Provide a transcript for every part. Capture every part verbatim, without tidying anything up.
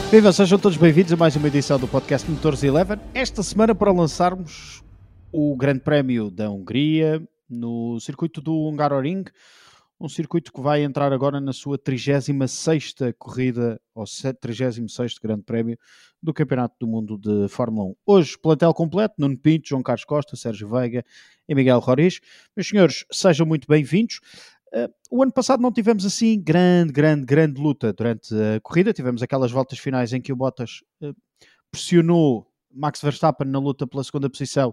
Viva, sejam todos bem-vindos a mais uma edição do podcast Motores Eleven. Esta semana para lançarmos o Grande Prémio da Hungria no circuito do Hungaroring, um circuito que vai entrar agora na sua trigésima sexta corrida, ou trigésimo sexto Grande Prémio do Campeonato do Mundo de Fórmula um. Hoje, plantel completo, Nuno Pinto, João Carlos Costa, Sérgio Veiga e Miguel Roriz. Meus senhores, sejam muito bem-vindos. Uh, o ano passado não tivemos assim grande, grande, grande luta durante a corrida. Tivemos aquelas voltas finais em que o Bottas uh, pressionou Max Verstappen na luta pela segunda posição,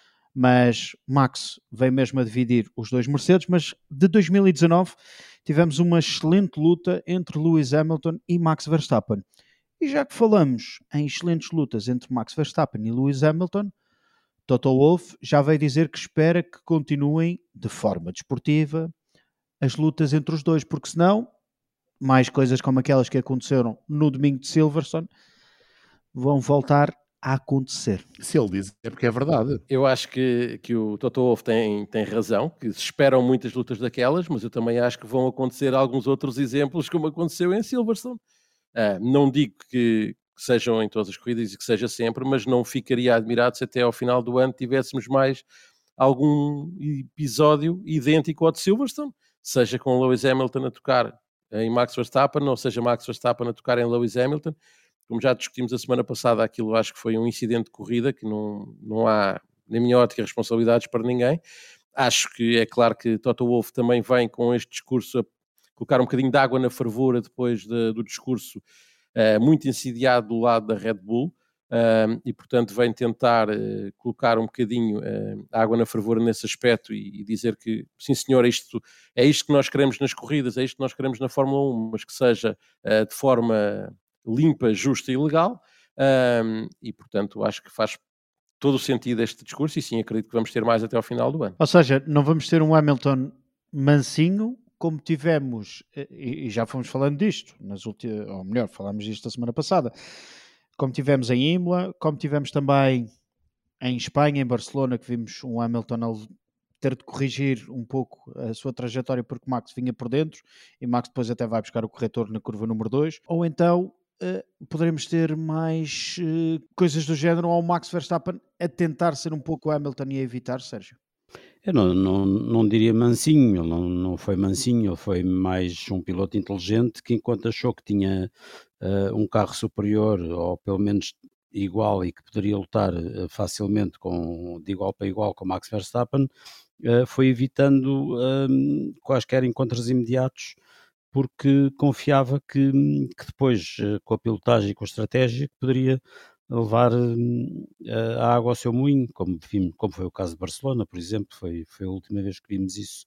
mas Max veio mesmo a dividir os dois Mercedes. Mas de dois mil e dezanove tivemos uma excelente luta entre Lewis Hamilton e Max Verstappen. E já que falamos em excelentes lutas entre Max Verstappen e Lewis Hamilton, Toto Wolff já veio dizer que espera que continuem de forma desportiva as lutas entre os dois, porque senão mais coisas como aquelas que aconteceram no domingo de Silverstone vão voltar a acontecer. Se ele diz, é porque é verdade. Eu acho que, que o Toto Wolff tem, tem razão, que se esperam muitas lutas daquelas, mas eu também acho que vão acontecer alguns outros exemplos, como aconteceu em Silverstone. Ah, não digo que, que sejam em todas as corridas e que seja sempre, mas não ficaria admirado se até ao final do ano tivéssemos mais algum episódio idêntico ao de Silverstone, seja com Lewis Hamilton a tocar em Max Verstappen, ou seja Max Verstappen a tocar em Lewis Hamilton. Como já discutimos a semana passada, aquilo acho que foi um incidente de corrida, que não, não há, na minha ótica, responsabilidades para ninguém. Acho que é claro que Toto Wolff também vem com este discurso a colocar um bocadinho de água na fervura depois de, do discurso uh, muito insidiado do lado da Red Bull, uh, e portanto vem tentar uh, colocar um bocadinho uh, água na fervura nesse aspecto e, e dizer que, sim senhor, isto, é isto que nós queremos nas corridas, é isto que nós queremos na Fórmula um, mas que seja uh, de forma limpa, justa e legal, um, e portanto acho que faz todo o sentido este discurso e sim, acredito que vamos ter mais até ao final do ano. Ou seja, não vamos ter um Hamilton mansinho como tivemos, e já fomos falando disto, nas últimas, ou melhor, falámos disto a semana passada, como tivemos em Imola, como tivemos também em Espanha, em Barcelona, que vimos um Hamilton ter de corrigir um pouco a sua trajetória porque Max vinha por dentro e Max depois até vai buscar o corretor na curva número dois, ou então Uh, poderemos ter mais uh, coisas do género, ou o Max Verstappen a tentar ser um pouco Hamilton e a evitar, Sérgio? Eu não, não, não diria mansinho, ele não, não foi mansinho, ele foi mais um piloto inteligente que, enquanto achou que tinha uh, um carro superior, ou pelo menos igual, e que poderia lutar uh, facilmente com, de igual para igual com Max Verstappen, uh, foi evitando uh, quaisquer encontros imediatos, porque confiava que, que depois, com a pilotagem e com a estratégia, poderia levar uh, a água ao seu moinho, como, como foi o caso de Barcelona, por exemplo, foi, foi a última vez que vimos isso.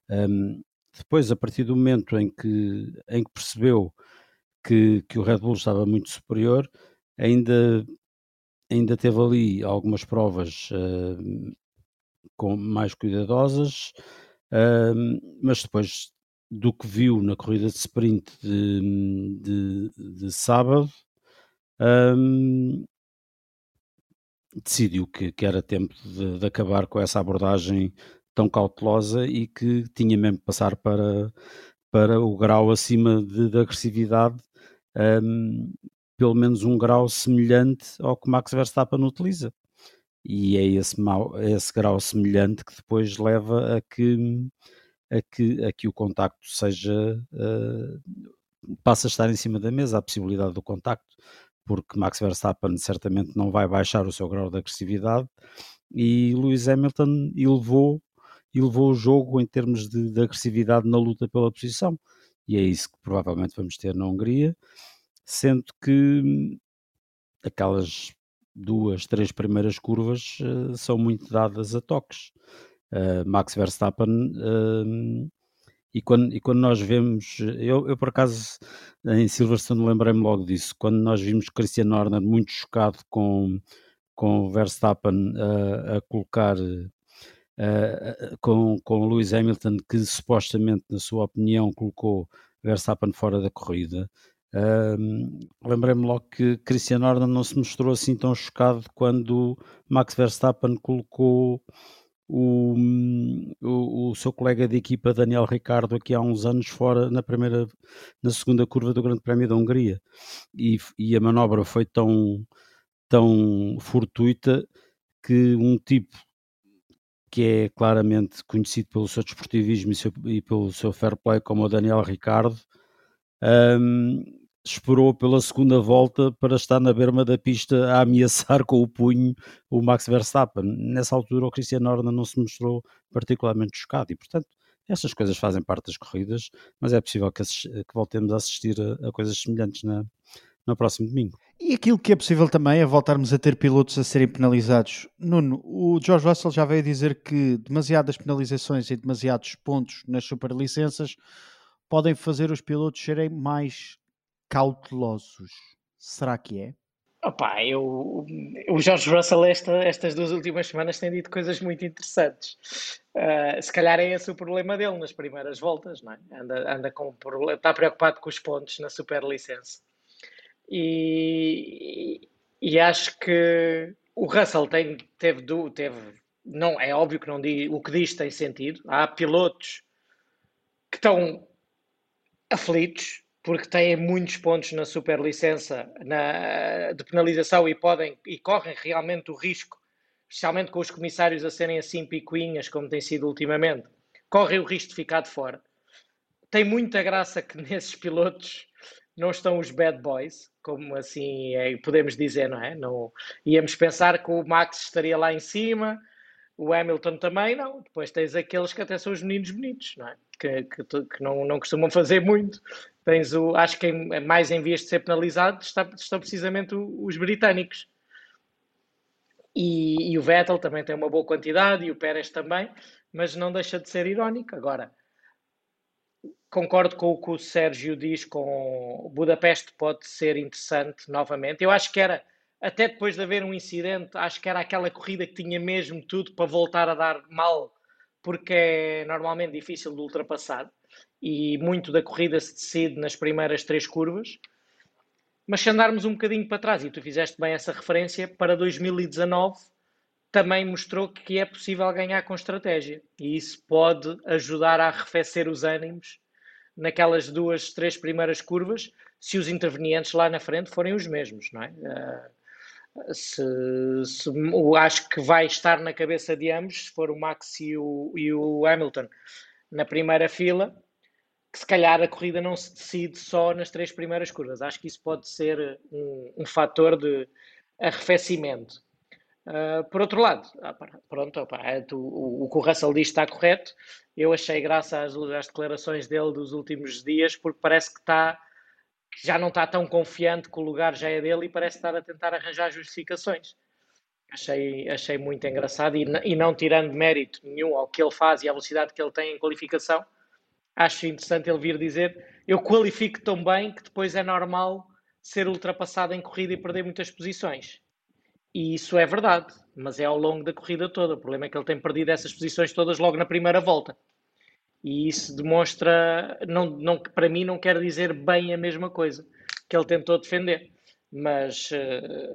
Um, depois, a partir do momento em que, em que percebeu que, que o Red Bull estava muito superior, ainda, ainda teve ali algumas provas uh, com, mais cuidadosas, uh, mas depois do que viu na corrida de sprint de, de, de sábado, um, decidiu que, que era tempo de, de acabar com essa abordagem tão cautelosa e que tinha mesmo que passar para, para o grau acima de, de agressividade, um, pelo menos um grau semelhante ao que Max Verstappen utiliza. E é esse, mau, é esse grau semelhante que depois leva a que A que, a que o contacto seja, uh, passa a estar em cima da mesa, a possibilidade do contacto, porque Max Verstappen certamente não vai baixar o seu grau de agressividade e Lewis Hamilton elevou, elevou o jogo em termos de, de agressividade na luta pela posição, e é isso que provavelmente vamos ter na Hungria, sendo que aquelas duas, três primeiras curvas uh, são muito dadas a toques. Uh, Max Verstappen, uh, e, quando, e quando nós vemos, eu, eu por acaso em Silverstone lembrei-me logo disso, quando nós vimos Christian Horner muito chocado com, com Verstappen uh, a colocar uh, com, com Lewis Hamilton, que supostamente, na sua opinião, colocou Verstappen fora da corrida. Uh, lembrei-me logo que Christian Horner não se mostrou assim tão chocado quando Max Verstappen colocou o, o, o seu colega de equipa Daniel Ricciardo aqui há uns anos fora na primeira, na segunda curva do Grande Prémio da Hungria, e, e a manobra foi tão, tão fortuita que um tipo que é claramente conhecido pelo seu desportivismo e, seu, e pelo seu fair play como o Daniel Ricciardo, um, esperou pela segunda volta para estar na berma da pista a ameaçar com o punho o Max Verstappen. Nessa altura o Christian Horner não se mostrou particularmente chocado e, portanto, estas coisas fazem parte das corridas, mas é possível que, assist, que voltemos a assistir a, a coisas semelhantes na, no próximo domingo. E aquilo que é possível também é voltarmos a ter pilotos a serem penalizados. Nuno, o George Russell já veio dizer que demasiadas penalizações e demasiados pontos nas superlicenças podem fazer os pilotos serem mais cautelosos. Será que é? Opa, eu, o George Russell esta, estas duas últimas semanas tem dito coisas muito interessantes. Uh, se calhar é esse o problema dele nas primeiras voltas, não é? Anda, anda com, está preocupado com os pontos na superlicença. E, e acho que o Russell tem, teve, teve, não, é óbvio que não diz, o que diz tem sentido. Há pilotos que estão aflitos porque têm muitos pontos na superlicença na, de penalização e podem e correm realmente o risco, especialmente com os comissários a serem assim picuinhas, como tem sido ultimamente, correm o risco de ficar de fora. Tem muita graça que nesses pilotos não estão os bad boys, como assim é, podemos dizer, não é? Não, íamos pensar que o Max estaria lá em cima, o Hamilton também, não. Depois tens aqueles que até são os meninos bonitos, não é? Que, que, que não, não costumam fazer muito. Tens o, acho que em, mais em vias de ser penalizado está, estão precisamente os britânicos. E, e o Vettel também tem uma boa quantidade, e o Pérez também, mas não deixa de ser irónico. Agora, concordo com o que o Sérgio diz, com Budapeste pode ser interessante novamente. Eu acho que era, até depois de haver um incidente, acho que era aquela corrida que tinha mesmo tudo para voltar a dar mal, porque é normalmente difícil de ultrapassar e muito da corrida se decide nas primeiras três curvas. Mas se andarmos um bocadinho para trás, e tu fizeste bem essa referência, para dois mil e dezanove também mostrou que é possível ganhar com estratégia, e isso pode ajudar a arrefecer os ânimos naquelas duas, três primeiras curvas, se os intervenientes lá na frente forem os mesmos, não é? Uh, se, se, eu acho que vai estar na cabeça de ambos, se for o Max e o, e o Hamilton na primeira fila, que se calhar a corrida não se decide só nas três primeiras curvas. Acho que isso pode ser um, um fator de arrefecimento. Uh, por outro lado, pronto, opa, é, tu, o, o que o Russell diz está correto. Eu achei graça às, às declarações dele dos últimos dias, porque parece que, está, que já não está tão confiante que o lugar já é dele e parece estar a tentar arranjar justificações. Achei, achei muito engraçado e, e não tirando mérito nenhum ao que ele faz e à velocidade que ele tem em qualificação, acho interessante ele vir dizer: eu qualifico tão bem que depois é normal ser ultrapassado em corrida e perder muitas posições. E isso é verdade, mas é ao longo da corrida toda. O problema é que ele tem perdido essas posições todas logo na primeira volta. E isso demonstra, não, não, para mim não quer dizer bem a mesma coisa que ele tentou defender. Mas uh,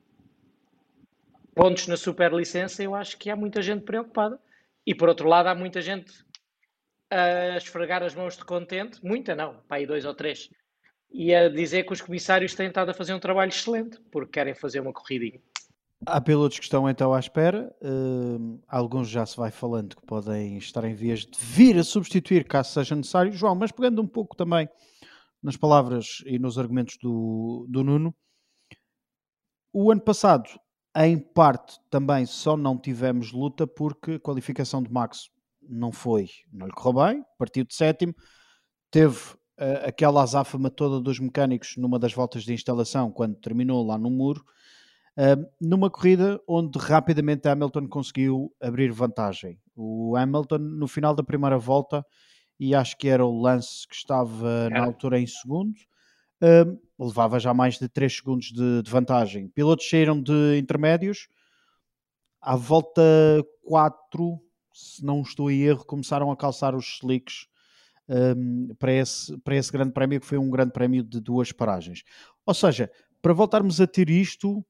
pontos na superlicença, eu acho que há muita gente preocupada. E por outro lado, há muita gente a esfregar as mãos de contente, muita não, para aí dois ou três, e a dizer que os comissários têm estado a fazer um trabalho excelente, porque querem fazer uma corridinha. Há pilotos que estão então à espera, uh, alguns já se vai falando que podem estar em vias de vir a substituir caso seja necessário. João, mas pegando um pouco também nas palavras e nos argumentos do, do Nuno, o ano passado, em parte, também só não tivemos luta porque a qualificação de Max não foi, não lhe correu bem, partiu de sétimo, teve uh, aquela azáfama toda dos mecânicos numa das voltas de instalação, quando terminou lá no muro, uh, numa corrida onde rapidamente Hamilton conseguiu abrir vantagem. O Hamilton, no final da primeira volta, e acho que era o Lance que estava na altura em segundo, uh, levava já mais de três segundos de, de vantagem. Pilotos saíram de intermédios, à volta quatro, se não estou em erro, começaram a calçar os slicks um, para, esse, para esse grande prémio, que foi um grande prémio de duas paragens. Ou seja, para voltarmos a ter isto,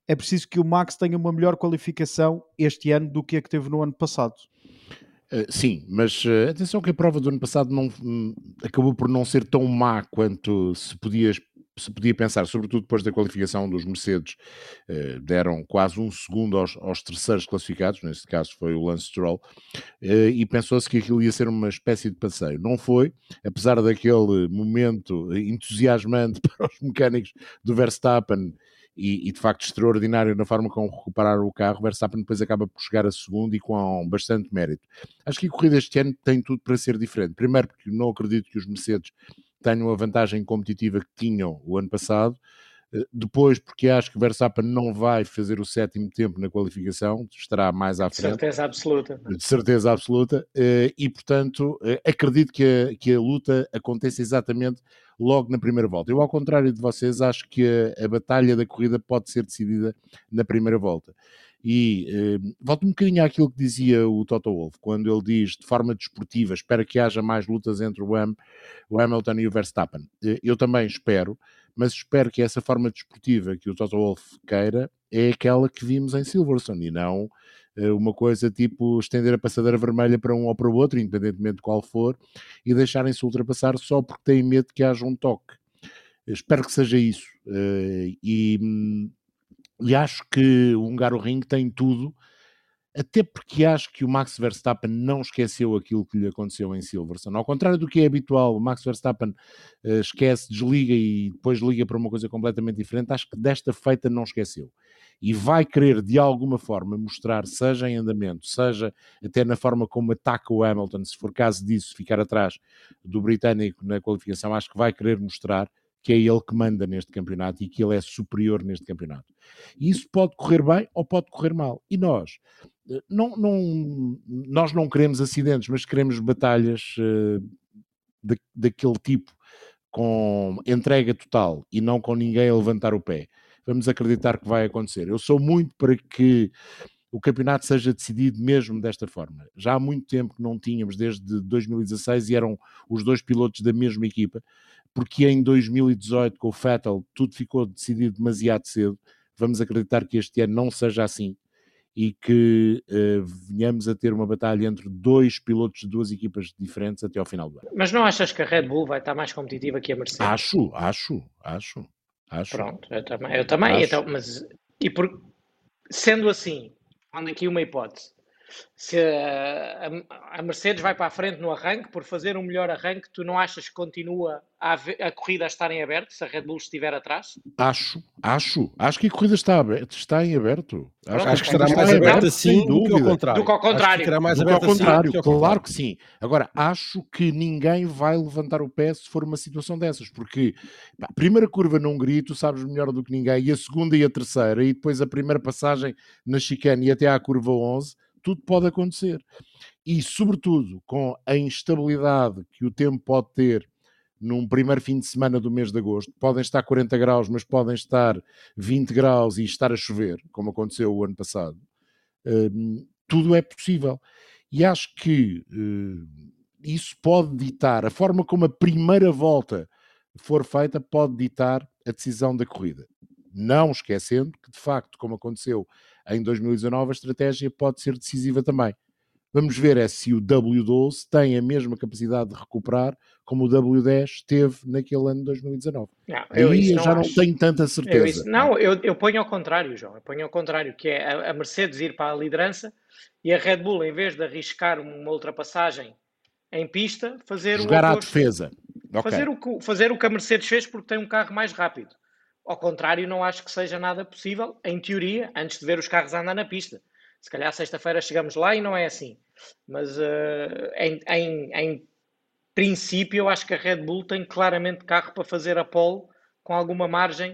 é preciso que o Max tenha uma melhor qualificação este ano do que a que teve no ano passado. Uh, sim, mas uh, atenção que a prova do ano passado não, um, acabou por não ser tão má quanto se podia, se podia pensar, sobretudo depois da qualificação dos Mercedes. Uh, deram quase um segundo aos, aos terceiros classificados, neste caso foi o Lance Stroll, uh, e pensou-se que aquilo ia ser uma espécie de passeio. Não foi, apesar daquele momento entusiasmante para os mecânicos do Verstappen, E, e de facto extraordinário na forma como recuperaram o carro. Verstappen depois acaba por chegar a segundo e com bastante mérito. Acho que a corrida este ano tem tudo para ser diferente. Primeiro porque não acredito que os Mercedes tenham a vantagem competitiva que tinham o ano passado. Depois porque acho que Verstappen não vai fazer o sétimo tempo na qualificação, estará mais à frente. De certeza absoluta. De certeza absoluta. E portanto acredito que a, que a luta aconteça exatamente logo na primeira volta. Eu, ao contrário de vocês, acho que a, a batalha da corrida pode ser decidida na primeira volta. E eh, volto um bocadinho àquilo que dizia o Toto Wolff, quando ele diz de forma desportiva, espera que haja mais lutas entre o, Ham, o Hamilton e o Verstappen. Eu também espero, mas espero que essa forma desportiva que o Toto Wolff queira é aquela que vimos em Silverstone e não uma coisa tipo estender a passadeira vermelha para um ou para o outro, independentemente de qual for, e deixarem-se ultrapassar só porque têm medo que haja um toque. Espero que seja isso. E, e acho que o Hungaroring tem tudo, até porque acho que o Max Verstappen não esqueceu aquilo que lhe aconteceu em Silverstone. Ao contrário do que é habitual, o Max Verstappen uh, esquece, desliga e depois liga para uma coisa completamente diferente. Acho que desta feita não esqueceu. E vai querer, de alguma forma, mostrar, seja em andamento, seja até na forma como ataca o Hamilton, se for caso disso, ficar atrás do britânico na qualificação, acho que vai querer mostrar que é ele que manda neste campeonato e que ele é superior neste campeonato. E isso pode correr bem ou pode correr mal. E nós, não, não, nós não queremos acidentes, mas queremos batalhas uh, da, daquele tipo, com entrega total e não com ninguém a levantar o pé. Vamos acreditar que vai acontecer. Eu sou muito para que o campeonato seja decidido mesmo desta forma. Já há muito tempo que não tínhamos, desde dois mil e dezasseis, e eram os dois pilotos da mesma equipa, porque em dois mil e dezoito, com o Vettel, tudo ficou decidido demasiado cedo. Vamos acreditar que este ano não seja assim e que uh, venhamos a ter uma batalha entre dois pilotos de duas equipas diferentes até ao final do ano. Mas não achas que a Red Bull vai estar mais competitiva que a Mercedes? Acho, acho, acho. acho. Pronto, eu também. Eu também então, mas, e por, sendo assim, ando aqui uma hipótese. Se a, a Mercedes vai para a frente no arranque, por fazer um melhor arranque, tu não achas que continua a, a corrida a estar em aberto, se a Red Bull estiver atrás? Acho, acho. Acho que a corrida está, aberto, está em aberto. Acho, Pronto, acho que estará mais aberta assim do que ao contrário. Do que ao contrário. Que mais do que ao contrário, assim, claro contrário. Que sim. Agora, acho que ninguém vai levantar o pé se for uma situação dessas, porque pá, a primeira curva na Hungria, tu sabes melhor do que ninguém, e a segunda e a terceira, e depois a primeira passagem na chicane e até à curva onze, tudo pode acontecer. E, sobretudo, com a instabilidade que o tempo pode ter num primeiro fim de semana do mês de agosto, podem estar quarenta graus, mas podem estar vinte graus e estar a chover, como aconteceu o ano passado. Uh, tudo é possível. E acho que uh, isso pode ditar, a forma como a primeira volta for feita, pode ditar a decisão da corrida. Não esquecendo que, de facto, como aconteceu em dois mil e dezanove, a estratégia pode ser decisiva também. Vamos ver é se o W doze tem a mesma capacidade de recuperar como o W dez teve naquele ano de dois mil e dezanove. Não, eu, Aí eu não já acho. não tenho tanta certeza. Eu isso, não, eu, eu ponho ao contrário, João. Eu ponho ao contrário, que é a, a Mercedes ir para a liderança e a Red Bull, em vez de arriscar uma ultrapassagem em pista, fazer Jogar o à oposto, defesa. Fazer, Okay. o, fazer o que a Mercedes fez porque tem um carro mais rápido. Ao contrário, não acho que seja nada possível, em teoria, antes de ver os carros andar na pista. Se calhar sexta-feira chegamos lá e não é assim. Mas uh, em, em, em princípio, eu acho que a Red Bull tem claramente carro para fazer a pole com alguma margem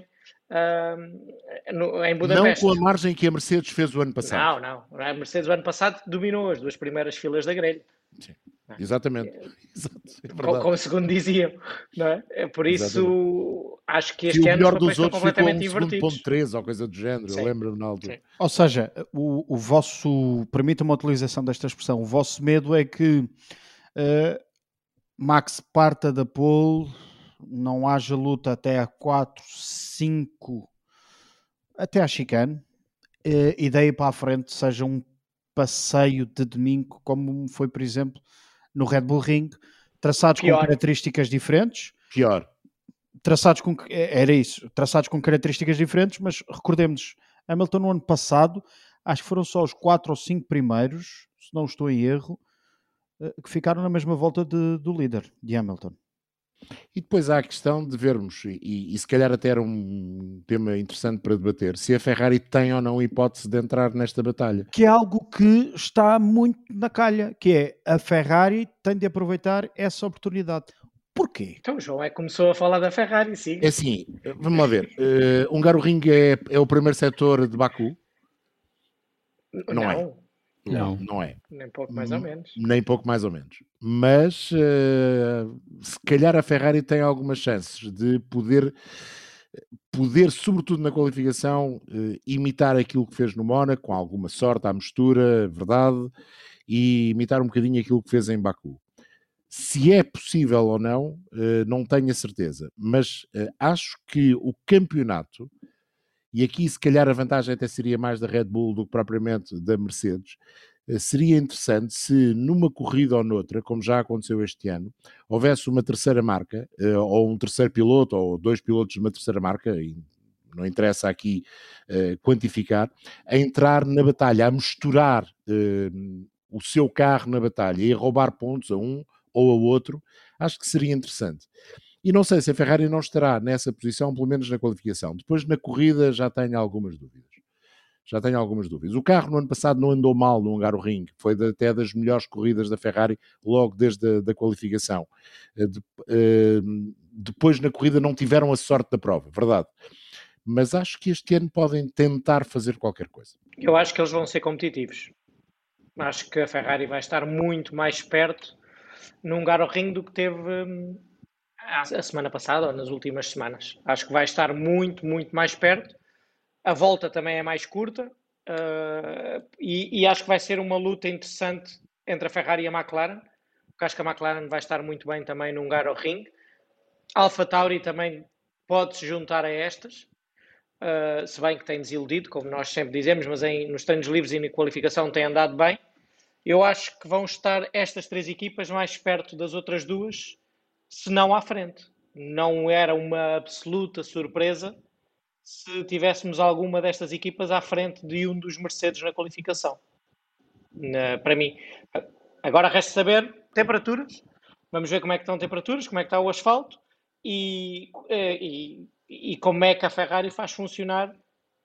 uh, no, em Budapeste. Não com a margem que a Mercedes fez o ano passado. Não, não. A Mercedes o ano passado dominou as duas primeiras filas da grelha. Sim. Exatamente. Exato, é como, como segundo diziam, não é? É por isso, exatamente. Acho que este que ano o melhor dos outros completamente ficou um invertidos. segundo ponto três ou coisa do género, Sim. Eu lembro-me na altura. Sim. Ou seja, o, o vosso, permita-me a utilização desta expressão, o vosso medo é que uh, Max parta da pole, não haja luta até a quatro, cinco até à chicane, uh, e daí para a frente seja um passeio de domingo, como foi, por exemplo, no Red Bull Ring, traçados Pior. com características diferentes. Pior. Traçados com, era isso, traçados com características diferentes, mas recordemos, Hamilton no ano passado, acho que foram só os quatro ou cinco primeiros, se não estou em erro, que ficaram na mesma volta de, do líder, de Hamilton. E depois há a questão de vermos, e, e se calhar até era um tema interessante para debater, se a Ferrari tem ou não hipótese de entrar nesta batalha. Que é algo que está muito na calha, que é a Ferrari tem de aproveitar essa oportunidade. Porquê? Então o João é que começou a falar da Ferrari, sim. É assim, vamos lá ver. Uh, Hungaroring é, é o primeiro setor de Baku? Não, não é. Não, não é. Nem pouco mais ou menos. Nem pouco mais ou menos. Mas uh, se calhar a Ferrari tem algumas chances de poder, poder sobretudo na qualificação, uh, imitar aquilo que fez no Mónaco, com alguma sorte à mistura, verdade, e imitar um bocadinho aquilo que fez em Baku. Se é possível ou não, uh, não tenho a certeza. Mas uh, acho que o campeonato, e aqui se calhar a vantagem até seria mais da Red Bull do que propriamente da Mercedes, seria interessante se numa corrida ou noutra, como já aconteceu este ano, houvesse uma terceira marca, ou um terceiro piloto, ou dois pilotos de uma terceira marca, e não interessa aqui uh, quantificar, a entrar na batalha, a misturar uh, o seu carro na batalha e a roubar pontos a um ou a outro, acho que seria interessante. E não sei se a Ferrari não estará nessa posição, pelo menos na qualificação. Depois, na corrida, já tenho algumas dúvidas. Já tenho algumas dúvidas. O carro, no ano passado, não andou mal no Hungaroring. Foi de, até das melhores corridas da Ferrari, logo desde a da qualificação. De, uh, depois, na corrida, não tiveram a sorte da prova, verdade. Mas acho que este ano podem tentar fazer qualquer coisa. Eu acho que eles vão ser competitivos. Acho que a Ferrari vai estar muito mais perto no Hungaroring do que teve... Hum... a semana passada ou nas últimas semanas. Acho que vai estar muito, muito mais perto. A volta também é mais curta uh, e, e acho que vai ser uma luta interessante entre a Ferrari e a McLaren, porque acho que a McLaren vai estar muito bem também no Hungaroring. AlphaTauri também pode se juntar a estas, uh, se bem que tem desiludido, como nós sempre dizemos, mas em, nos treinos livres e na qualificação tem andado bem. Eu acho que vão estar estas três equipas mais perto das outras duas, se não à frente. Não era uma absoluta surpresa se tivéssemos alguma destas equipas à frente de um dos Mercedes na qualificação. Na, para mim. Agora resta saber temperaturas. Vamos ver como é que estão temperaturas, como é que está o asfalto e, e, e como é que a Ferrari faz funcionar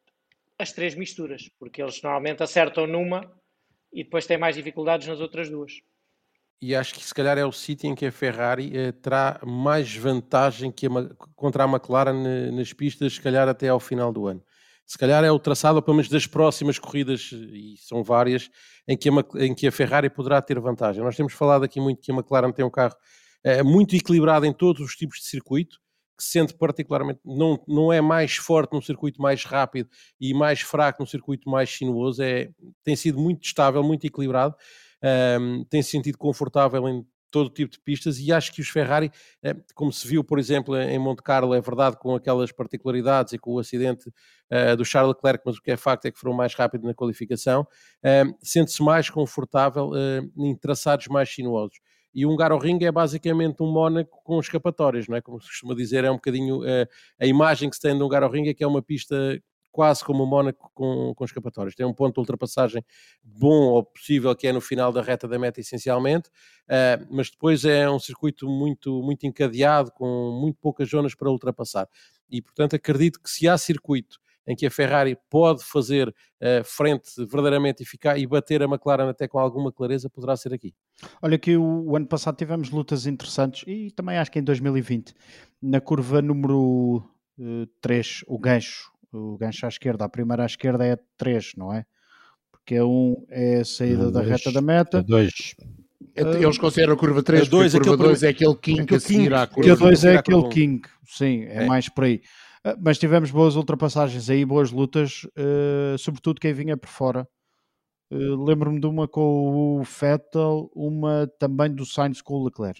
as três misturas, porque eles normalmente acertam numa e depois têm mais dificuldades nas outras duas. E acho que se calhar é o sítio em que a Ferrari eh, terá mais vantagem que a, contra a McLaren nas pistas, se calhar até ao final do ano. Se calhar é o traçado, pelo menos das próximas corridas, e são várias, em que a, em que a Ferrari poderá ter vantagem. Nós temos falado aqui muito que a McLaren tem um carro eh, muito equilibrado em todos os tipos de circuito, que se sente particularmente, não, não é mais forte num circuito mais rápido e mais fraco num circuito mais sinuoso, é, tem sido muito estável, muito equilibrado. Um, tem se sentido confortável em todo tipo de pistas e acho que os Ferrari, como se viu por exemplo em Monte Carlo, é verdade, com aquelas particularidades e com o acidente uh, do Charles Leclerc, mas o que é facto é que foram mais rápido na qualificação, uh, sente-se mais confortável uh, em traçados mais sinuosos. E o Hungaroring é basicamente um Mónaco com escapatórias, não é? Como se costuma dizer, é um bocadinho uh, a imagem que se tem do Hungaroring é que é uma pista quase como o Mónaco com, com escapatórias. Tem um ponto de ultrapassagem bom ou possível, que é no final da reta da meta, essencialmente, uh, mas depois é um circuito muito, muito encadeado, com muito poucas zonas para ultrapassar. E, portanto, acredito que se há circuito em que a Ferrari pode fazer uh, frente verdadeiramente eficaz e bater a McLaren até com alguma clareza, poderá ser aqui. Olha que o, o ano passado tivemos lutas interessantes, e também acho que em dois mil e vinte, na curva número uh, três, o gancho, o gancho à esquerda, a primeira à esquerda é três, não é? Porque a um é a saída não, da dois, reta da meta. dois. Eles consideram a curva três, a dois, porque a curva dois é aquele king a seguir à curva. Que a dois é aquele king, sim, é, é mais por aí. Mas tivemos boas ultrapassagens aí, boas lutas, uh, sobretudo quem vinha por fora. Uh, lembro-me de uma com o Vettel, uma também do Sainz com o Leclerc.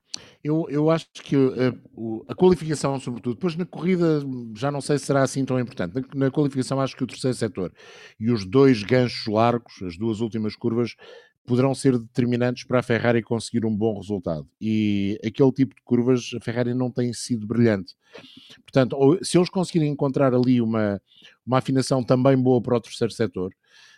Eu, eu acho que a, a qualificação, sobretudo, depois na corrida já não sei se será assim tão importante. Na, na qualificação acho que o terceiro setor e os dois ganchos largos, as duas últimas curvas, poderão ser determinantes para a Ferrari conseguir um bom resultado. E aquele tipo de curvas a Ferrari não tem sido brilhante. Portanto, se eles conseguirem encontrar ali uma, uma afinação também boa para o terceiro setor,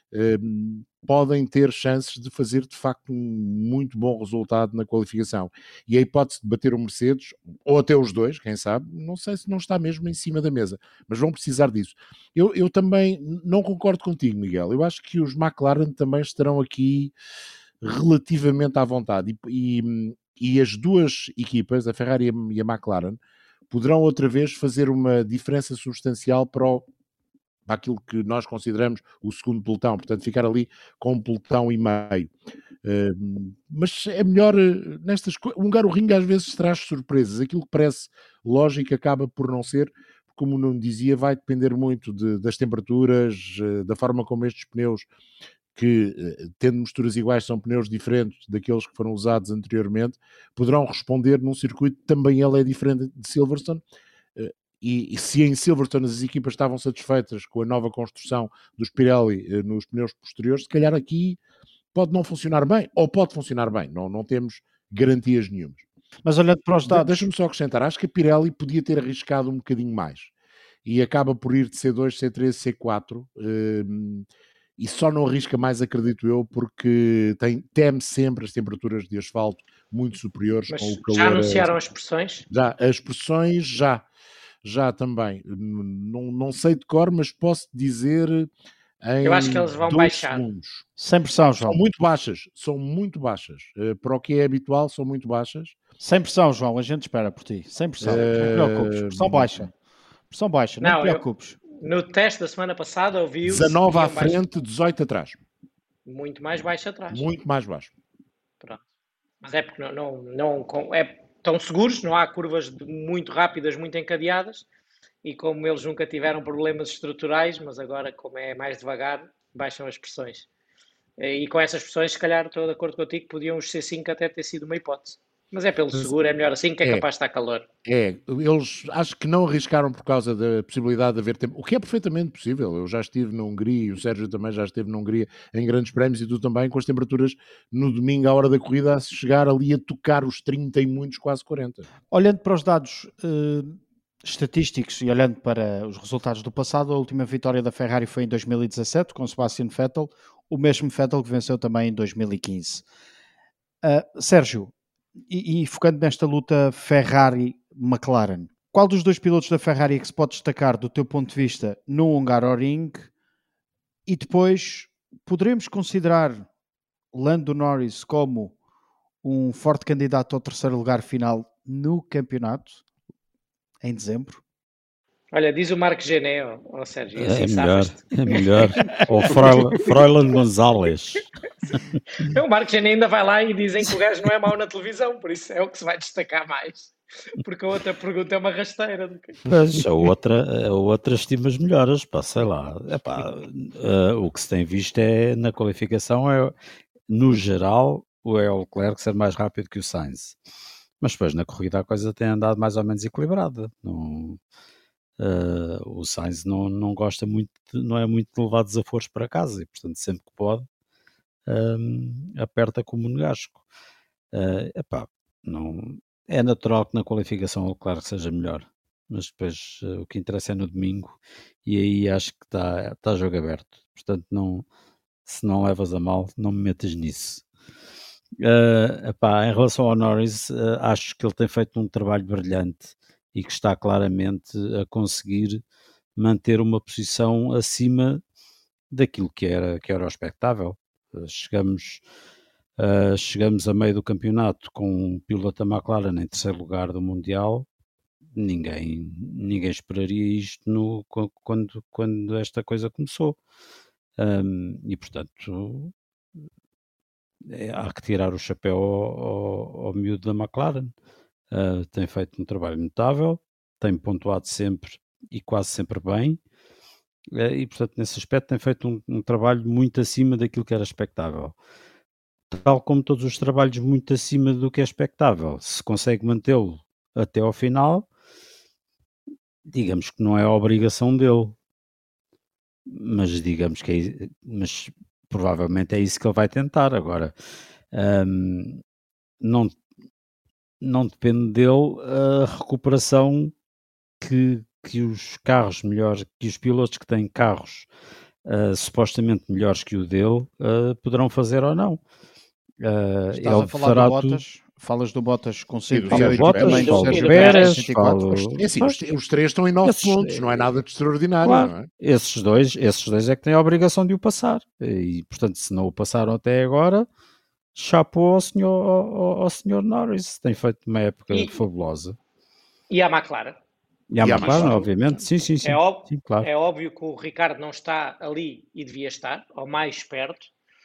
Um, podem ter chances de fazer de facto um muito bom resultado na qualificação. E a hipótese de bater o Mercedes, ou até os dois, quem sabe, não sei se não está mesmo em cima da mesa, mas vão precisar disso. Eu, eu também não concordo contigo, Miguel. Eu acho que os McLaren também estarão aqui relativamente à vontade. E, e, e as duas equipas, a Ferrari e a McLaren, poderão outra vez fazer uma diferença substancial para o para aquilo que nós consideramos o segundo pelotão, portanto ficar ali com um pelotão e meio. Uh, mas é melhor uh, nestas coisas. Um Hungaroring às vezes traz surpresas. Aquilo que parece lógico acaba por não ser, como não dizia, vai depender muito de, das temperaturas, uh, da forma como estes pneus, que uh, tendo misturas iguais são pneus diferentes daqueles que foram usados anteriormente, poderão responder num circuito que também ele é diferente de Silverstone. Uh, E, e se em Silverstone as equipas estavam satisfeitas com a nova construção dos Pirelli eh, nos pneus posteriores, se calhar aqui pode não funcionar bem, ou pode funcionar bem, não, não temos garantias nenhumas. Mas olhando para os dados... De, deixa-me só acrescentar, acho que a Pirelli podia ter arriscado um bocadinho mais, e acaba por ir de C dois, C três, C quatro, eh, e só não arrisca mais, acredito eu, porque tem, teme sempre as temperaturas de asfalto muito superiores. Mas com o calor. Já anunciaram as pressões? Já, as pressões já. Já também, não, não sei de cor, mas posso dizer em Eu acho que eles vão baixar. Segundos. Sem pressão, João. São muito baixas, são muito baixas. Uh, para o que é habitual, são muito baixas. Sem pressão, João, a gente espera por ti. Sem pressão, uh... não te preocupes. Pressão baixa. Pressão baixa, não, não te preocupes. Eu, no teste da semana passada ouvi o dezanove à frente, baixo. dezoito atrás. Muito mais baixo atrás. Muito mais baixo. Pronto. Mas é porque não, não, não é... estão seguros, não há curvas muito rápidas, muito encadeadas, e como eles nunca tiveram problemas estruturais, mas agora, como é mais devagar, baixam as pressões. E com essas pressões, se calhar, estou de acordo contigo, podiam os C cinco até ter sido uma hipótese. Mas é pelo seguro, é melhor assim, que é, é capaz de estar calor. É, eles acho que não arriscaram por causa da possibilidade de haver tempo, o que é perfeitamente possível. Eu já estive na Hungria, e o Sérgio também já esteve na Hungria em grandes prémios, e tu também, com as temperaturas no domingo à hora da corrida a chegar ali a tocar os trinta e muitos, quase quarenta. Olhando para os dados uh, estatísticos e olhando para os resultados do passado, a última vitória da Ferrari foi em dois mil e dezassete com Sebastian Vettel, o mesmo Vettel que venceu também em dois mil e quinze. Uh, Sérgio, E, e focando nesta luta Ferrari-McLaren, qual dos dois pilotos da Ferrari é que se pode destacar do teu ponto de vista no Hungaroring? E depois, poderemos considerar Lando Norris como um forte candidato ao terceiro lugar final no campeonato em dezembro? Olha, diz o Marco Gené, ó, ó Sérgio. Assim é, melhor, é melhor, ou Froilan Gonzalez. O Marco Gené ainda vai lá e dizem que o gajo não é mau na televisão, por isso é o que se vai destacar mais. Porque a outra pergunta é uma rasteira. Mas a outra, a outra estimas melhoras, pá, sei lá. Epá, uh, o que se tem visto é, na qualificação, é, no geral, o Leclerc ser mais rápido que o Sainz. Mas depois, na corrida, a coisa tem andado mais ou menos equilibrada. Não... Uh, o Sainz não, não gosta muito, não é muito de levar desaforos para casa, e portanto sempre que pode um, aperta como um gasco. Uh, epá, não, é natural que na qualificação o Leclerc seja melhor, mas depois uh, o que interessa é no domingo, e aí acho que está tá jogo aberto, portanto não, se não levas a mal, não me metas nisso. Uh, epá, em relação ao Norris, uh, acho que ele tem feito um trabalho brilhante e que está claramente a conseguir manter uma posição acima daquilo que era, que era o expectável. Chegamos, uh, chegamos a meio do campeonato com um piloto da McLaren em terceiro lugar do Mundial. Ninguém, ninguém esperaria isto no, quando, quando esta coisa começou. Um, e, portanto, é, há que tirar o chapéu ao, ao, ao miúdo da McLaren. Uh, tem feito um trabalho notável, tem pontuado sempre e quase sempre bem, uh, e portanto nesse aspecto tem feito um, um trabalho muito acima daquilo que era expectável. tal como todos os trabalhos, muito acima do que é expectável. Se consegue mantê-lo até ao final, digamos que não é a obrigação dele, mas digamos que é, mas provavelmente é isso que ele vai tentar. Agora, hum, não, não depende dele a recuperação que, que os carros melhores, que os pilotos que têm carros uh, supostamente melhores que o dele uh, poderão fazer ou não. Uh, Estás ele a falar fará do tudo. Bottas? Falas do Bottas com E do cento e Sérgio oito Bottas, também do falo Sérgio do Pérez Pérez, cento e quatro? falo... É assim, os, os três estão em nove Esses- pontos, não é nada de extraordinário, Claro, não é? esses dois, esses dois é que têm a obrigação de o passar. E, portanto, se não o passaram até agora, chapou ao senhor, ao, ao senhor Norris. Tem feito uma época E, fabulosa. e a McLaren. E a E a McLaren, McLaren. obviamente, sim, sim, É, sim. óbvio, Sim, claro. é óbvio que o Ricardo não está ali e devia estar, ou mais perto.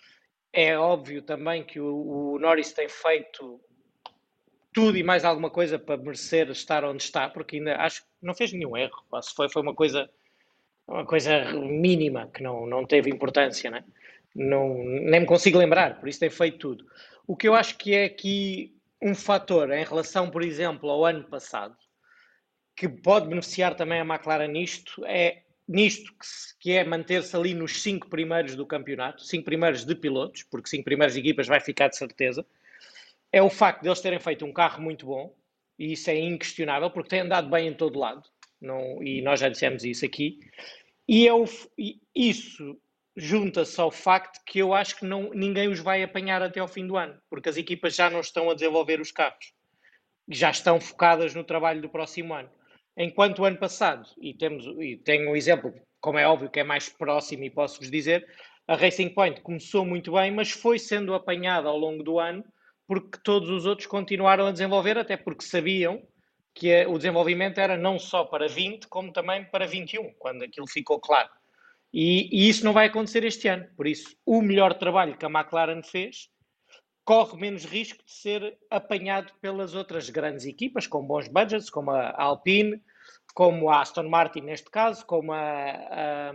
É óbvio também que o, o Norris tem feito tudo e mais alguma coisa para merecer estar onde está, porque ainda acho que não fez nenhum erro. Se foi, foi uma coisa, uma coisa mínima que não, não teve importância, né? Não, nem me consigo lembrar, por isso tem feito tudo. O que eu acho que é aqui um fator em relação, por exemplo, ao ano passado, que pode beneficiar também a McLaren nisto, é nisto que, se, que é manter-se ali nos cinco primeiros do campeonato, cinco primeiros de pilotos, porque cinco primeiras de equipas vai ficar de certeza, é o facto de eles terem feito um carro muito bom, e isso é inquestionável, porque tem andado bem em todo lado, não, e nós já dissemos isso aqui, e, é o, e isso junta-se ao facto que eu acho que não, ninguém os vai apanhar até ao fim do ano, porque as equipas já não estão a desenvolver os carros, já estão focadas no trabalho do próximo ano. Enquanto o ano passado, e, temos, e tenho um exemplo, como é óbvio que é mais próximo e posso-vos dizer, a Racing Point começou muito bem, mas foi sendo apanhada ao longo do ano, porque todos os outros continuaram a desenvolver, até porque sabiam que o desenvolvimento era não só para vinte, como também para vinte e um, quando aquilo ficou claro. E, e isso não vai acontecer este ano. Por isso, o melhor trabalho que a McLaren fez corre menos risco de ser apanhado pelas outras grandes equipas, com bons budgets, como a Alpine, como a Aston Martin neste caso, como a, a,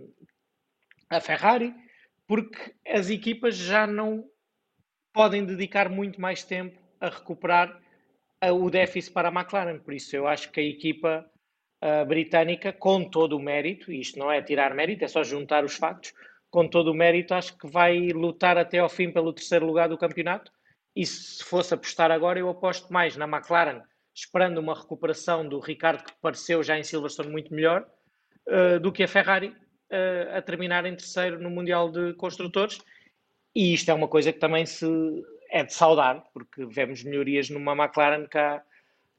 a Ferrari, porque as equipas já não podem dedicar muito mais tempo a recuperar o déficit para a McLaren. Por isso eu acho que a equipa uh, britânica, com todo o mérito, e isto não é tirar mérito, é só juntar os factos, com todo o mérito acho que vai lutar até ao fim pelo terceiro lugar do campeonato, e se fosse apostar agora eu aposto mais na McLaren, esperando uma recuperação do Ricardo, que pareceu já em Silverstone muito melhor, uh, do que a Ferrari uh, a terminar em terceiro no Mundial de Construtores. E isto é uma coisa que também se é de saudar, porque vemos melhorias numa McLaren que há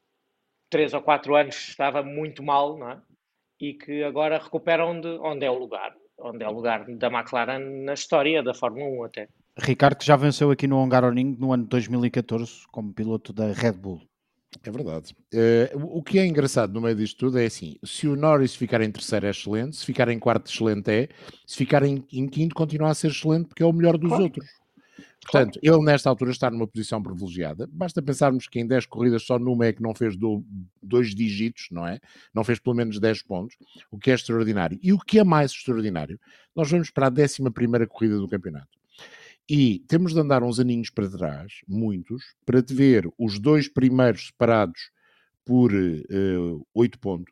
três ou quatro anos estava muito mal, não é? E que agora recupera onde, onde é o lugar, onde é o lugar da McLaren na história da Fórmula um até. Ricardo, que já venceu aqui no Hungaroring no ano de dois mil e catorze como piloto da Red Bull. É verdade. Uh, o que é engraçado no meio disto tudo é assim, se o Norris ficar em terceiro é excelente, se ficar em quarto excelente é, se ficar em, em quinto continua a ser excelente porque é o melhor dos Claro. outros. Portanto, claro. Ele nesta altura está numa posição privilegiada. Basta pensarmos que em dez corridas só numa é que não fez do, dois dígitos, não é? Não fez pelo menos dez pontos, o que é extraordinário. E o que é mais extraordinário, nós vamos para a décima primeira corrida do campeonato. E temos de andar uns aninhos para trás, muitos, para te ver os dois primeiros separados por oito uh, pontos,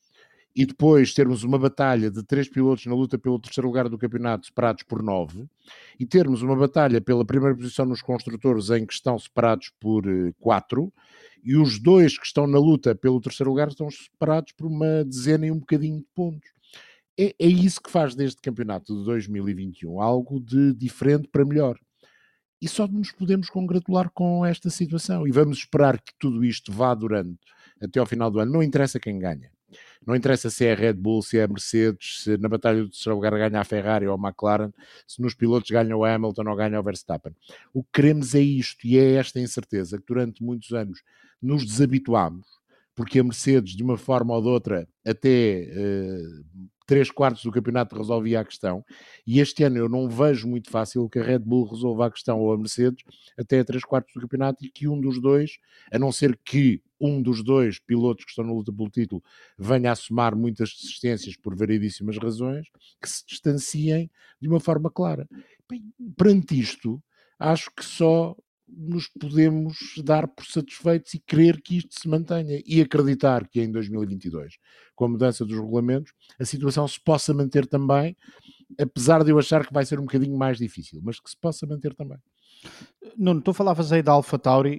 e depois termos uma batalha de três pilotos na luta pelo terceiro lugar do campeonato separados por nove, e termos uma batalha pela primeira posição nos construtores em que estão separados por quatro, e os dois que estão na luta pelo terceiro lugar estão separados por uma dezena e um bocadinho de pontos. É, é isso que faz deste campeonato de dois mil e vinte e um algo de diferente para melhor. E só nos podemos congratular com esta situação. E vamos esperar que tudo isto vá durante até ao final do ano. Não interessa quem ganha. Não interessa se é a Red Bull, se é a Mercedes, se na batalha do terceiro lugar ganha a Ferrari ou a McLaren, se nos pilotos ganha o Hamilton ou ganha o Verstappen. O que queremos é isto, e é esta incerteza que durante muitos anos nos desabituámos, porque a Mercedes, de uma forma ou de outra, até uh, três quartos do campeonato resolvia a questão, e este ano eu não vejo muito fácil que a Red Bull resolva a questão ou a Mercedes até a três quartos do campeonato, e que um dos dois, a não ser que um dos dois pilotos que estão na luta pelo título venha a somar muitas desistências por variedíssimas razões, que se distanciem de uma forma clara. Bem, perante isto, acho que só nos podemos dar por satisfeitos e querer que isto se mantenha e acreditar que em dois mil e vinte e dois, com a mudança dos regulamentos, a situação se possa manter também, apesar de eu achar que vai ser um bocadinho mais difícil, mas que se possa manter também. Nuno, tu falavas aí da AlphaTauri.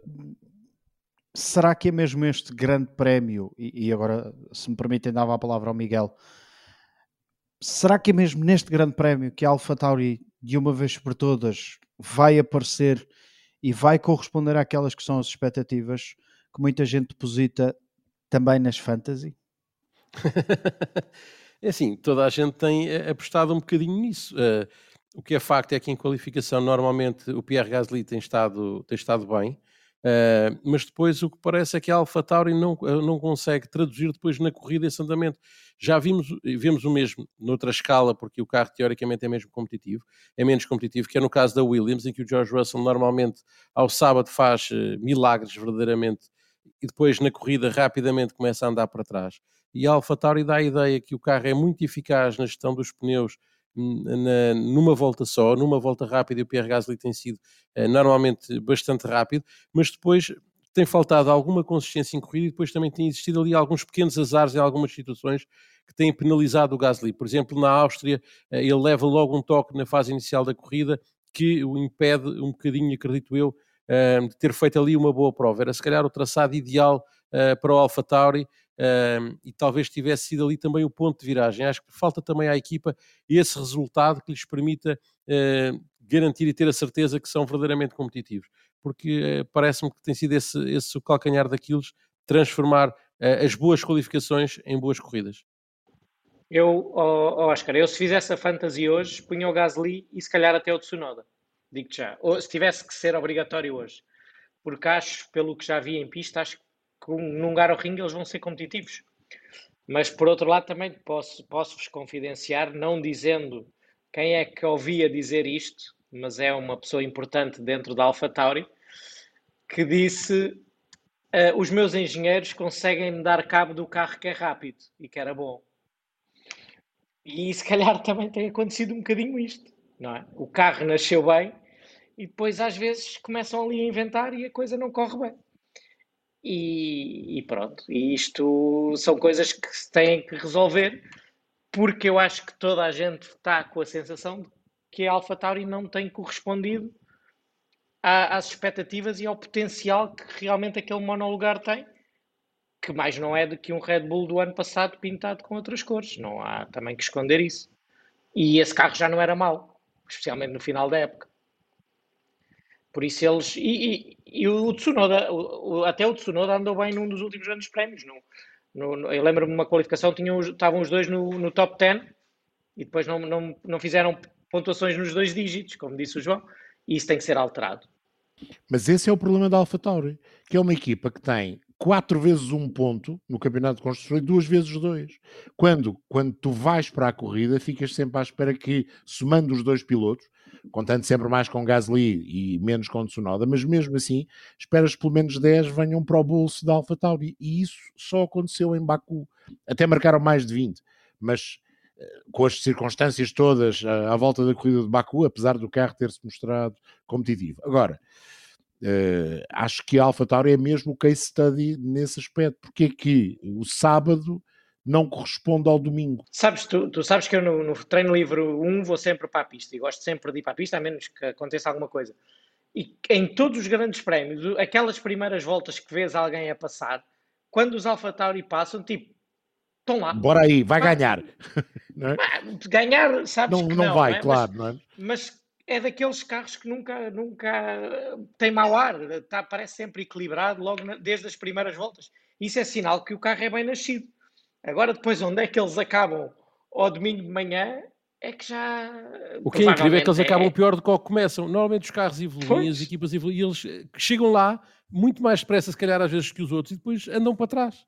Será que é mesmo este grande prémio, e, e agora, se me permitem, dava a palavra ao Miguel, será que é mesmo neste grande prémio que a AlphaTauri, de uma vez por todas, vai aparecer e vai corresponder àquelas que são as expectativas que muita gente deposita também nas fantasy? É assim, toda a gente tem apostado um bocadinho nisso. Uh, o que é facto é que em qualificação normalmente o Pierre Gasly tem estado, tem estado bem, uh, mas depois o que parece é que a AlphaTauri não, não consegue traduzir depois na corrida esse andamento. Já vimos, vimos o mesmo noutra escala, porque o carro teoricamente é mesmo competitivo, é menos competitivo, que é no caso da Williams, em que o George Russell normalmente ao sábado faz uh, milagres verdadeiramente e depois na corrida rapidamente começa a andar para trás. E a AlphaTauri dá a ideia que o carro é muito eficaz na gestão dos pneus na, numa volta só, numa volta rápida, e o Pierre Gasly tem sido uh, normalmente bastante rápido, mas depois tem faltado alguma consistência em corrida e depois também tem existido ali alguns pequenos azares em algumas situações que têm penalizado o Gasly. Por exemplo, na Áustria, uh, ele leva logo um toque na fase inicial da corrida que o impede um bocadinho, acredito eu, uh, de ter feito ali uma boa prova. Era se calhar o traçado ideal uh, para o AlphaTauri, Uh, e talvez tivesse sido ali também o ponto de viragem. Acho que falta também à equipa esse resultado que lhes permita uh, garantir e ter a certeza que são verdadeiramente competitivos, porque uh, parece-me que tem sido esse, esse o calcanhar daqueles, transformar uh, as boas qualificações em boas corridas. Eu, oh, oh Oscar, eu se fizesse a fantasy hoje, punha o Gasly e se calhar até o Tsunoda, digo-te já, ou se tivesse que ser obrigatório hoje, porque acho, pelo que já vi em pista, acho que num Hungaroring eles vão ser competitivos. Mas por outro lado também posso, posso-vos confidenciar, não dizendo quem é que ouvia dizer isto, mas é uma pessoa importante dentro da AlphaTauri, que disse uh, os meus engenheiros conseguem me dar cabo do carro que é rápido e que era bom. E se calhar também tem acontecido um bocadinho isto, não é? O carro nasceu bem e depois às vezes começam ali a inventar e a coisa não corre bem. E, e pronto, e isto são coisas que se têm que resolver, porque eu acho que toda a gente está com a sensação de que a AlphaTauri não tem correspondido à, às expectativas e ao potencial que realmente aquele monolugar tem, que mais não é do que um Red Bull do ano passado pintado com outras cores, não há também que esconder isso. E esse carro já não era mau, especialmente no final da época. Por isso eles... E, e, e o Tsunoda, o, o, até o Tsunoda andou bem num dos últimos grandes prémios. No, no, eu lembro-me de uma qualificação, tinham, estavam os dois no, no top dez e depois não, não, não fizeram pontuações nos dois dígitos, como disse o João, e isso tem que ser alterado. Mas esse é o problema da AlphaTauri, que é uma equipa que tem quatro vezes um ponto no campeonato de construção e duas vezes dois. Quando, quando tu vais para a corrida, ficas sempre à espera que, somando os dois pilotos, contando sempre mais com Gasly e menos com Tsunoda, mas mesmo assim, esperas que pelo menos dez venham para o bolso da AlphaTauri. E isso só aconteceu em Baku. Até marcaram mais de vinte, mas com as circunstâncias todas à volta da corrida de Baku, apesar do carro ter-se mostrado competitivo. Agora, Uh, acho que a AlphaTauri é mesmo o case study nesse aspecto. Porque é que o sábado não corresponde ao domingo? Sabes, tu, tu sabes que eu no, no treino livre um vou sempre para a pista e gosto sempre de ir para a pista, a menos que aconteça alguma coisa. E em todos os grandes prémios, aquelas primeiras voltas que vês alguém a passar, quando os AlphaTauri passam, tipo, estão lá. Bora aí, vai ah, ganhar. Não é? Ganhar, sabes não, que não, não, vai, não é? claro, mas, não é? Mas é daqueles carros que nunca, nunca tem mau ar, tá, parece sempre equilibrado logo na, desde as primeiras voltas. Isso é sinal que o carro é bem nascido. Agora, depois, onde é que eles acabam ao domingo de manhã, é que já... O que é incrível é que eles é... acabam pior do que ao que começam. Normalmente os carros evoluem, pois. As equipas evoluem, e eles chegam lá muito mais depressa, se calhar, às vezes, que os outros, e depois andam para trás.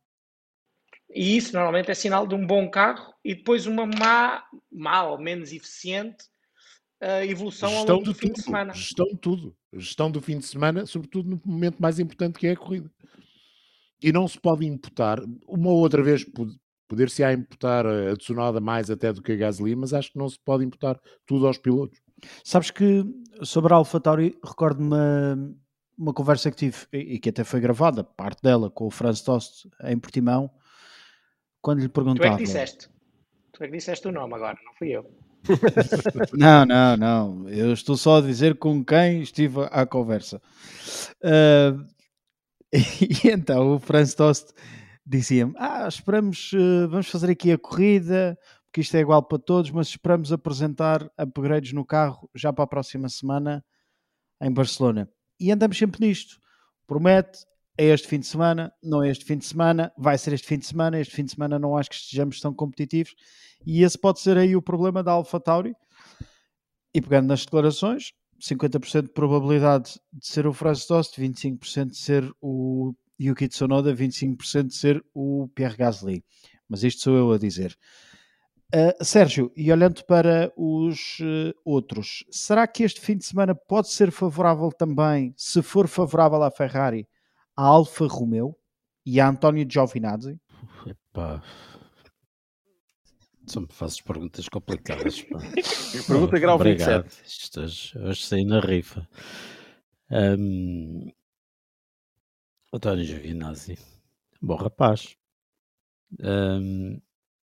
E isso, normalmente, é sinal de um bom carro e depois uma má, má ou menos eficiente a evolução gestão ao longo do fim tudo, de semana. Gestão de tudo. Gestão do fim de semana, sobretudo no momento mais importante que é a corrida. E não se pode imputar, uma ou outra vez poder-se-á imputar a Tsunoda mais até do que a Gasly, mas acho que não se pode imputar tudo aos pilotos. Sabes que sobre a AlphaTauri recordo-me uma, uma conversa que tive e que até foi gravada, parte dela, com o Franz Tost em Portimão, quando lhe perguntava... Tu é que disseste. Tu é que disseste o nome agora, não fui eu. Não, não, não. Eu estou só a dizer com quem estive à conversa. Uh, e então o Franz Tost dizia-me, ah, esperamos, uh, vamos fazer aqui a corrida, porque isto é igual para todos, mas esperamos apresentar upgrades no carro já para a próxima semana em Barcelona. E andamos sempre nisto. Promete, é este fim de semana, não é este fim de semana, vai ser este fim de semana, este fim de semana não acho que estejamos tão competitivos, e esse pode ser aí o problema da AlphaTauri. E pegando nas declarações, cinquenta por cento de probabilidade de ser o Franz Tost, vinte e cinco por cento de ser o Yuki Tsunoda, vinte e cinco por cento de ser o Pierre Gasly. Mas isto sou eu a dizer. Uh, Sérgio, e olhando para os uh, outros, será que este fim de semana pode ser favorável também, se for favorável à Ferrari, à Alfa Romeo e a António Giovinazzi? Epá, só me fazes perguntas complicadas. Pá. Pergunta grau Obrigado. vinte e sete. Isto hoje, hoje saí na rifa. Um, António Giovinazzi, bom rapaz. Um,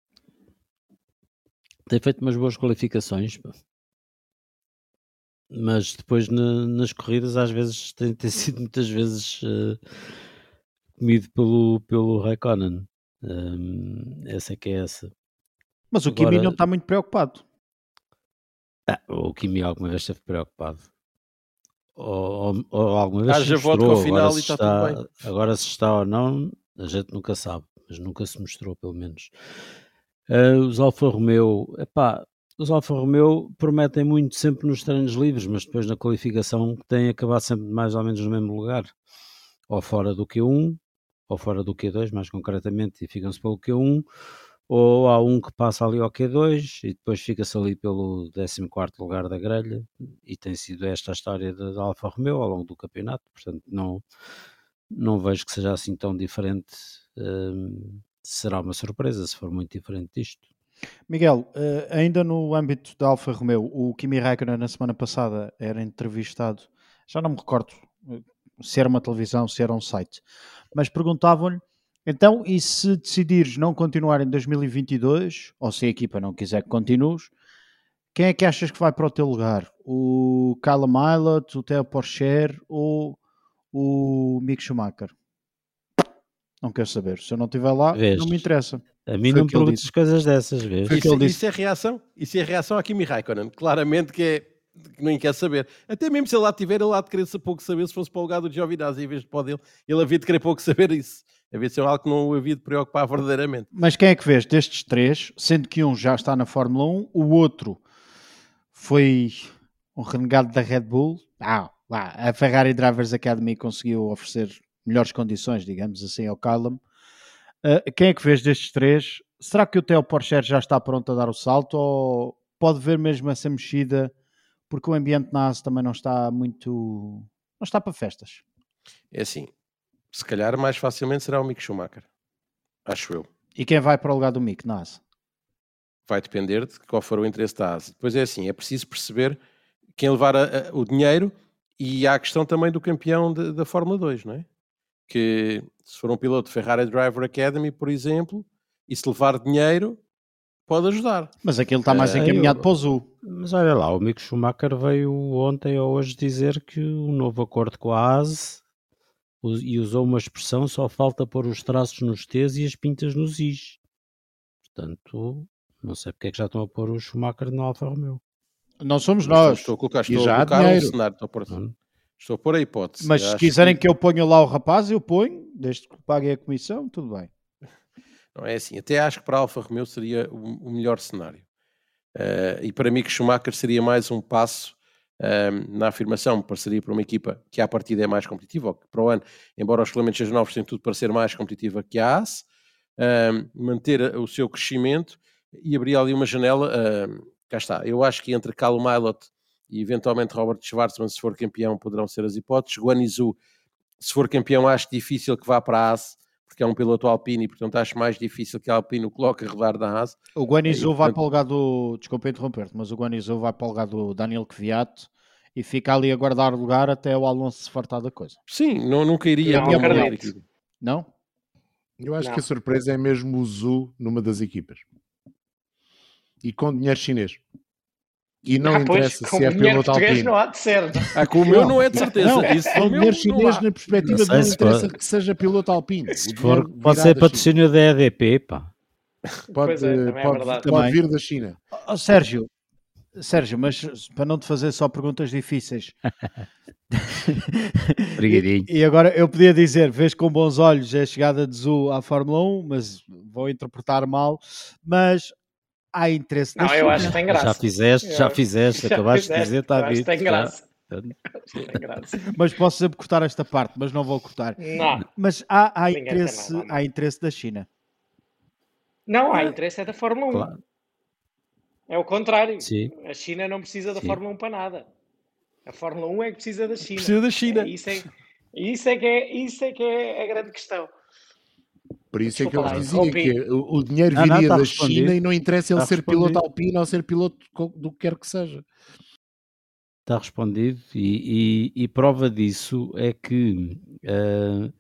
tem feito umas boas qualificações, pá. Mas depois na, nas corridas às vezes tem, tem sido muitas vezes uh, comido pelo, pelo Raikkonen. Um, essa é que é essa. Mas o Agora, Kimi não está muito preocupado. Ah, o Kimi alguma vez esteve preocupado. Ou, ou, ou alguma vez Haja se voto mostrou. com o final Agora, e se está tudo bem. agora se está ou não, a gente nunca sabe. Mas nunca se mostrou, pelo menos. Uh, os Alfa Romeo, epá, os Alfa Romeo prometem muito sempre nos treinos livres, mas depois na qualificação têm acabado sempre mais ou menos no mesmo lugar. Ou fora do Q um, ou fora do Q dois, mais concretamente, e ficam-se pelo Q um, ou há um que passa ali ao Q dois e depois fica-se ali pelo décimo quarto lugar da grelha, e tem sido esta a história da, da Alfa Romeo ao longo do campeonato, portanto não, não vejo que seja assim tão diferente. Hum, será uma surpresa se for muito diferente disto. Miguel, uh, ainda no âmbito da Alfa Romeo, o Kimi Räikkönen na semana passada era entrevistado, já não me recordo uh, se era uma televisão, se era um site, mas perguntavam-lhe, então, e se decidires não continuar em dois mil e vinte e dois, ou se a equipa não quiser que continues, quem é que achas que vai para o teu lugar? O Callum Ilott, o Theo Porcher ou o Mick Schumacher? Não quero saber. Se eu não estiver lá, Vês? não me interessa. A mim Foi não o que ele perguntes disse. coisas dessas, vês? Foi o que Isso, ele disse. isso é reação? Isso é reação a Kimi Räikkönen. Claramente que é que nem quer saber. Até mesmo se ele lá tiver, ele lá de querer pouco saber se fosse para o lugar do Giovinazzi em vez de para o dele. Ele havia de querer pouco saber isso. Havia de ser algo que não o havia de preocupar verdadeiramente. Mas quem é que vês destes três, sendo que um já está na Fórmula um, o outro foi um renegado da Red Bull? Ah, lá, a Ferrari Drivers Academy conseguiu oferecer melhores condições, digamos assim, ao Callum. Uh, quem é que vês destes três? Será que o Theo Porcher já está pronto a dar o salto ou pode ver mesmo essa mexida porque o ambiente na A S também não está muito... não está para festas? É assim, se calhar mais facilmente será o Mick Schumacher. Acho eu. E quem vai para o lugar do Mick na A S? Vai depender de qual for o interesse da A S. Depois é assim, é preciso perceber quem levar a, a, o dinheiro, e há a questão também do campeão de, da Fórmula dois, não é? Que se for um piloto Ferrari Driver Academy, por exemplo, e se levar dinheiro, pode ajudar. Mas aquele está mais É, encaminhado eu- para o Zul. Mas olha lá, o Mick Schumacher veio ontem ou hoje dizer que o novo acordo com a A S us- e usou uma expressão: só falta pôr os traços nos T's e as pintas nos I's. Portanto, não sei porque é que já estão a pôr o Schumacher no Alfa Romeo. Não somos Estou, nós. estou a colocar, E estou já a há colocar um dinheiro. cenário. Estou a, pôr, Não? estou a pôr a hipótese. Mas Eu se acho quiserem que- que eu ponha lá o rapaz, eu ponho, desde que paguem a comissão, tudo bem. Não é assim. Até acho que para a Alfa Romeo seria o, o melhor cenário. Uh, e para mim que Schumacher seria mais um passo um, na afirmação, parceria para uma equipa que à partida é mais competitiva, ou que para o ano, embora os regulamentos sejam novos, tem tudo para ser mais competitiva que a A S, um, manter o seu crescimento e abrir ali uma janela. Um, cá está. Eu acho que entre Callum Ilott e eventualmente Robert Schwarzman, se for campeão, poderão ser as hipóteses. Guan Yu Zhou, se for campeão, acho difícil que vá para a A S, porque porque é um piloto Alpine e, portanto, acho mais difícil que a Alpine o coloque a rodar da Haas. O Guanizu E, vai portanto- para o lugar do... Desculpa interromper-te, mas o Guanizu vai para o lugar do Daniel Kvyat e fica ali a guardar lugar até o Alonso se fartar da coisa. Sim, não, nunca iria Não para uma acredito. outra equipe. Não? Eu acho Não. que a surpresa é mesmo o Zhu numa das equipas. E com dinheiro chinês. E não Ah, pois, interessa com se é dinheiro piloto português Alpine. não há de ser. não? Ah, com o meu não é de certeza. Não, Isso com do meu dinheiro não chinês há. na perspectiva Não de sei não se interessa for- que seja piloto Alpine. Se O for, dinheiro pode virá ser da China. patrocínio da E D P, pá. Pode, Pois é, também é pode, verdade. pode Também. vir da China. Oh, Sérgio, Sérgio, mas para não te fazer só perguntas difíceis. Obrigadinho. E, e agora eu podia dizer, vês com bons olhos a chegada de Zhu à Fórmula um, mas vou interpretar mal, mas há interesse da Não, eu China. acho que tem graça. Já fizeste, já Eu- fizeste, já acabaste de fizeste, dizer, está eu acho que dito. tem já. graça. Acho que tem graça. Mas posso sempre cortar esta parte, mas não vou cortar. Não, Mas há, há, Ninguém tem interesse, nada a há interesse da China. não há interesse é da Fórmula um. Claro. É o contrário. Sim. A China não precisa da Sim. Fórmula um para nada. A Fórmula um é que precisa da China. Precisa da China. É, isso, é, isso, é que é, isso é que é a grande questão. Por isso é que Desculpa eles lá, diziam interrompi. que o, o dinheiro Não, não, viria tá da respondido. China e não interessa ele Tá ser respondido. piloto Alpine ou ser piloto co- do que quer que seja. Está respondido e, e- e prova disso é que eh,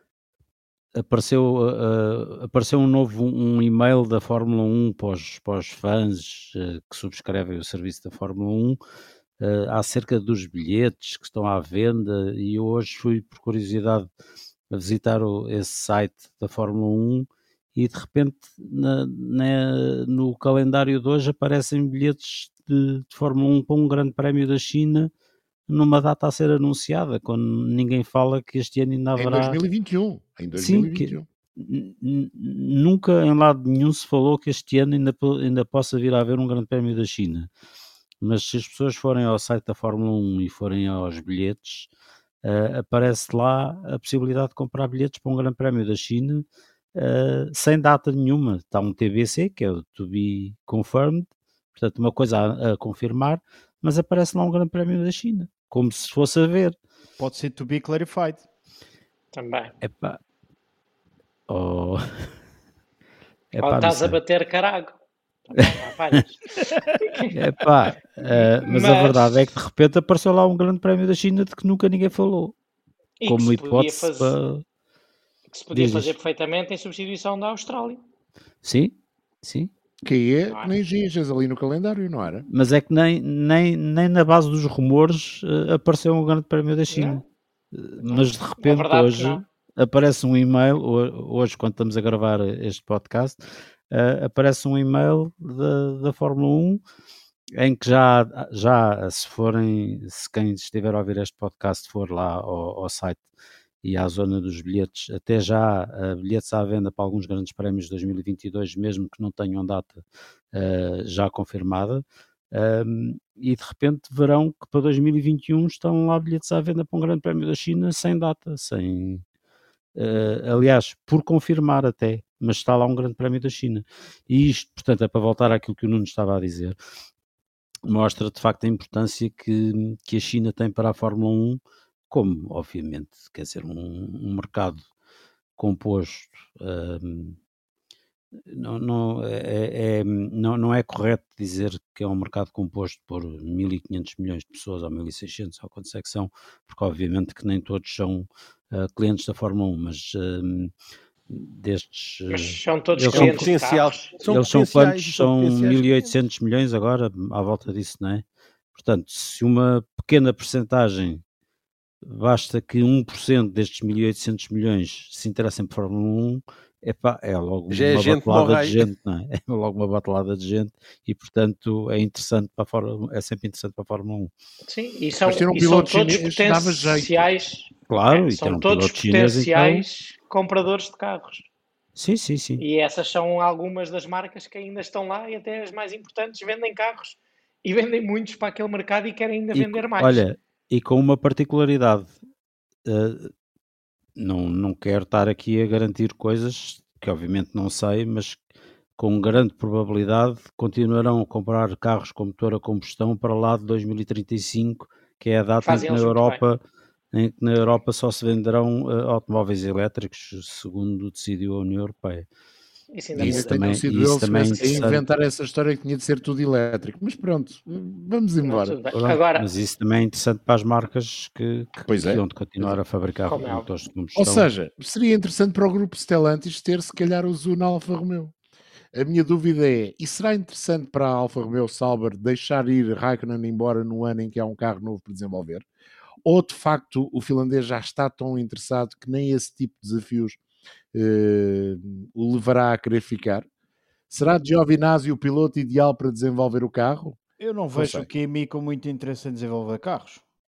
apareceu, eh, apareceu um novo um e-mail da Fórmula um para os, para os fãs eh, que subscrevem o serviço da Fórmula um eh, acerca dos bilhetes que estão à venda, e eu hoje fui por curiosidade a visitar o- esse site da Fórmula um e de repente na- na- no calendário de hoje aparecem bilhetes de, de Fórmula um para um grande prémio da China numa data a ser anunciada, quando ninguém fala que este ano ainda Em haverá... dois mil e vinte e um. Em Sim, dois mil e vinte e um. N- n- Nunca em lado nenhum se falou que este ano ainda, po- ainda possa vir a haver um grande prémio da China, mas se as pessoas forem ao site da Fórmula um e forem aos bilhetes, eh, aparece lá a possibilidade de comprar bilhetes para um grande prémio da China eh, sem data nenhuma. Está um T B C, que é o To Be Confirmed, portanto uma coisa a, a confirmar, mas aparece lá um grande prémio da China, como se fosse a ver. Pode ser to be clarified. Também. Epá. Oh. Ou Epá, não estás a sei. bater carago. Também não apanhas. Epá, eh, mas, a Mas- verdade é que de repente apareceu lá um grande prémio da China de que nunca ninguém falou, E que como se podia hipótese fazer, para... que se podia Diz, fazer diz. perfeitamente em substituição da Austrália. Sim, sim, Que é, Não é? nem ginjas ali no calendário, não era? mas é que nem, nem, nem na base dos rumores eh, apareceu um grande prémio da China. Eh, Mas de É repente verdade que hoje não. aparece um e-mail, ho- hoje quando estamos a gravar este podcast, eh, aparece um e-mail da, da Fórmula um em que já, já se forem, se quem estiver a ouvir este podcast for lá ao, ao site e à zona dos bilhetes, até já uh, bilhetes à venda para alguns grandes prémios de dois mil e vinte e dois, mesmo que não tenham data uh, já confirmada, um, e de repente verão que para dois mil e vinte e um estão lá bilhetes à venda para um grande prémio da China sem data, sem... Uh, aliás, por confirmar até, mas está lá um grande prémio da China. E isto, portanto, é para voltar àquilo que o Nuno estava a dizer, mostra de facto a importância que, que a China tem para a Fórmula um, como obviamente, quer dizer, um, um mercado composto, um, não, não, é, é, não, não é correto dizer que é um mercado composto por mil e quinhentos milhões de pessoas ou mil e seiscentos ou quantos é que são, porque obviamente que nem todos são uh, clientes da Fórmula um, mas um, destes... Mas são todos eles são clientes de potencial. carros. São eles são potenciais, quantos? são São potenciais mil e oitocentos milhões agora, à volta disso, não é? Portanto, se uma pequena percentagem, basta que um por cento destes mil e oitocentos milhões se interessem por Fórmula um, epá, é logo Já é uma gente batelada morre de aí. gente, não é? É logo uma batelada de gente e, portanto, é interessante para a Fórmula, é sempre interessante para a Fórmula um. Sim, e são, Mas ter um e são piloto todos chinês dava jeito. potenciais. Claro, é, e são ter um todos piloto chinês, então... potenciais compradores de carros. Sim, sim, sim. E essas são algumas das marcas que ainda estão lá e até as mais importantes vendem carros e vendem muitos para aquele mercado e querem ainda E, vender mais. olha, e com uma particularidade, uh, não, não quero estar aqui a garantir coisas que obviamente não sei, mas com grande probabilidade continuarão a comprar carros com motor a combustão para lá de dois mil e trinta e cinco, que é a data Fazem em que na eles muito Europa em que na Europa só se venderão uh, automóveis elétricos, segundo decidiu a União Europeia. Isso ainda Isso muda. também, sido isso eles também é a interessante. inventar essa história que tinha de ser tudo elétrico. Mas pronto, vamos Não, embora. tudo bem. Pronto, Agora, mas isso também é interessante para as marcas que, que, Pois que é, vão de continuar a fabricar Como é motores de Ou combustão. seja, seria interessante para o grupo Stellantis ter se calhar o Zu na Alfa Romeo. A minha dúvida é, e será interessante para a Alfa Romeo Sauber deixar ir Raikkonen embora no ano em que há um carro novo para desenvolver? Ou de facto o finlandês já está tão interessado que nem esse tipo de desafios eh, o levará a querer ficar? Será Giovinazzi o piloto ideal para desenvolver o carro? Eu não vejo sei. o Kimi com muito interesse em desenvolver carros.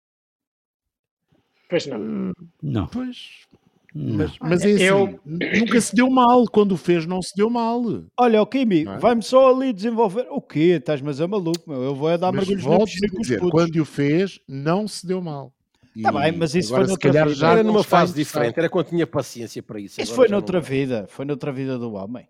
pois não. Hum, Não, Pois, não. mas, mas é assim, Eu- n- nunca se deu mal. Quando o fez, não se deu mal. Olha, o Kimi, Não é? vai-me só ali desenvolver. O quê? Estás-me a ser maluco, meu. Eu vou é dar Mas mergulhos na volto piscina a com os dizer, putos. quando o fez, não se deu mal. Tá bem, E mas isso agora, foi se noutra calhar, vida. já Era não numa está fase interessado. diferente, era quando tinha paciência para isso. Isso agora foi já não noutra dá. vida. Foi noutra vida do homem.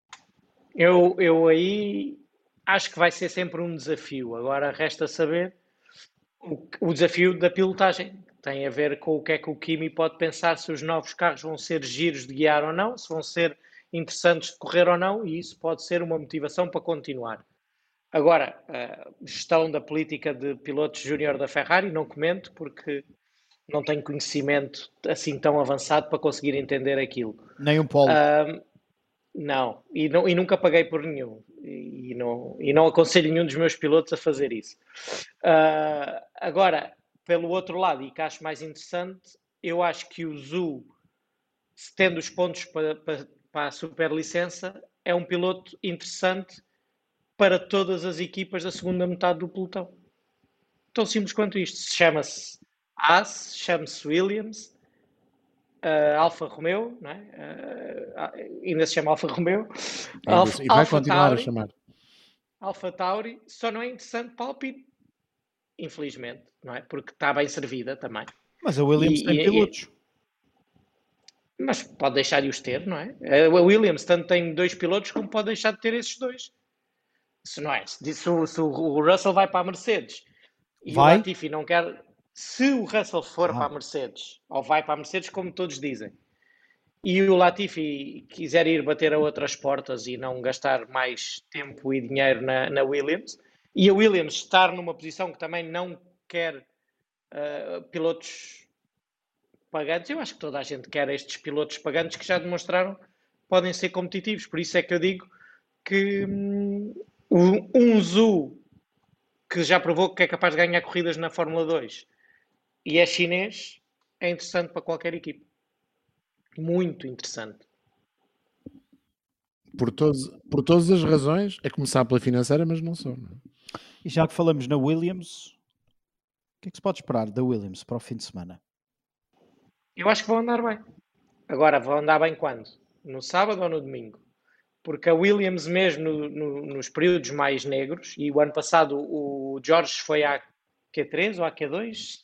Eu, eu aí acho que vai ser sempre um desafio. Agora resta saber o, o desafio da pilotagem. Tem a ver com o que é que o Kimi pode pensar, se os novos carros vão ser giros de guiar ou não, se vão ser interessantes de correr ou não, e isso pode ser uma motivação para continuar. Agora, a gestão da política de pilotos júnior da Ferrari, não comento, porque não tenho conhecimento assim tão avançado para conseguir entender aquilo. Nem um polo. Ahm, não, e, não, e nunca paguei por nenhum. E, e não, e não aconselho nenhum dos meus pilotos a fazer isso. Ah, agora, pelo outro lado, e que acho mais interessante, eu acho que o Zhu, tendo os pontos para, para, para a superlicença, é um piloto interessante para todas as equipas da segunda metade do pelotão. Tão simples quanto isto. Chama-se Haas, chama-se Williams, uh, Alfa Romeo, não é? uh, ainda se chama Alfa Romeo, Ainda Alfa, se- e vai Alfa continuar a Tauri, chamar. Alfa Tauri, só não é interessante para a Alpine, infelizmente, não é? Porque está bem servida também. Mas a Williams E- tem e- pilotos. Mas pode deixar de os ter, não é? A Williams tanto tem dois pilotos como pode deixar de ter esses dois. Se não é? Se, se o- se o Russell vai para a Mercedes e Vai? o Latifi não quer. Se o Russell for Ah. para a Mercedes, ou vai para a Mercedes, como todos dizem, e o Latifi quiser ir bater a outras portas e não gastar mais tempo e dinheiro na, na Williams, e a Williams estar numa posição que também não quer uh, pilotos pagantes, eu acho que toda a gente quer estes pilotos pagantes que já demonstraram que podem ser competitivos. Por isso é que eu digo que hum, um Zhu que já provou que é capaz de ganhar corridas na Fórmula dois e é chinês, é interessante para qualquer equipe. Muito interessante. Por, todos, por todas as razões, a começar pela financeira, mas não só. Não é? E já que falamos na Williams, o que é que se pode esperar da Williams para o fim de semana? Eu acho que vão andar bem. Agora, vão andar bem quando? No sábado ou no domingo? Porque a Williams mesmo no, no, nos períodos mais negros, e o ano passado o George foi à Q três ou à Q dois,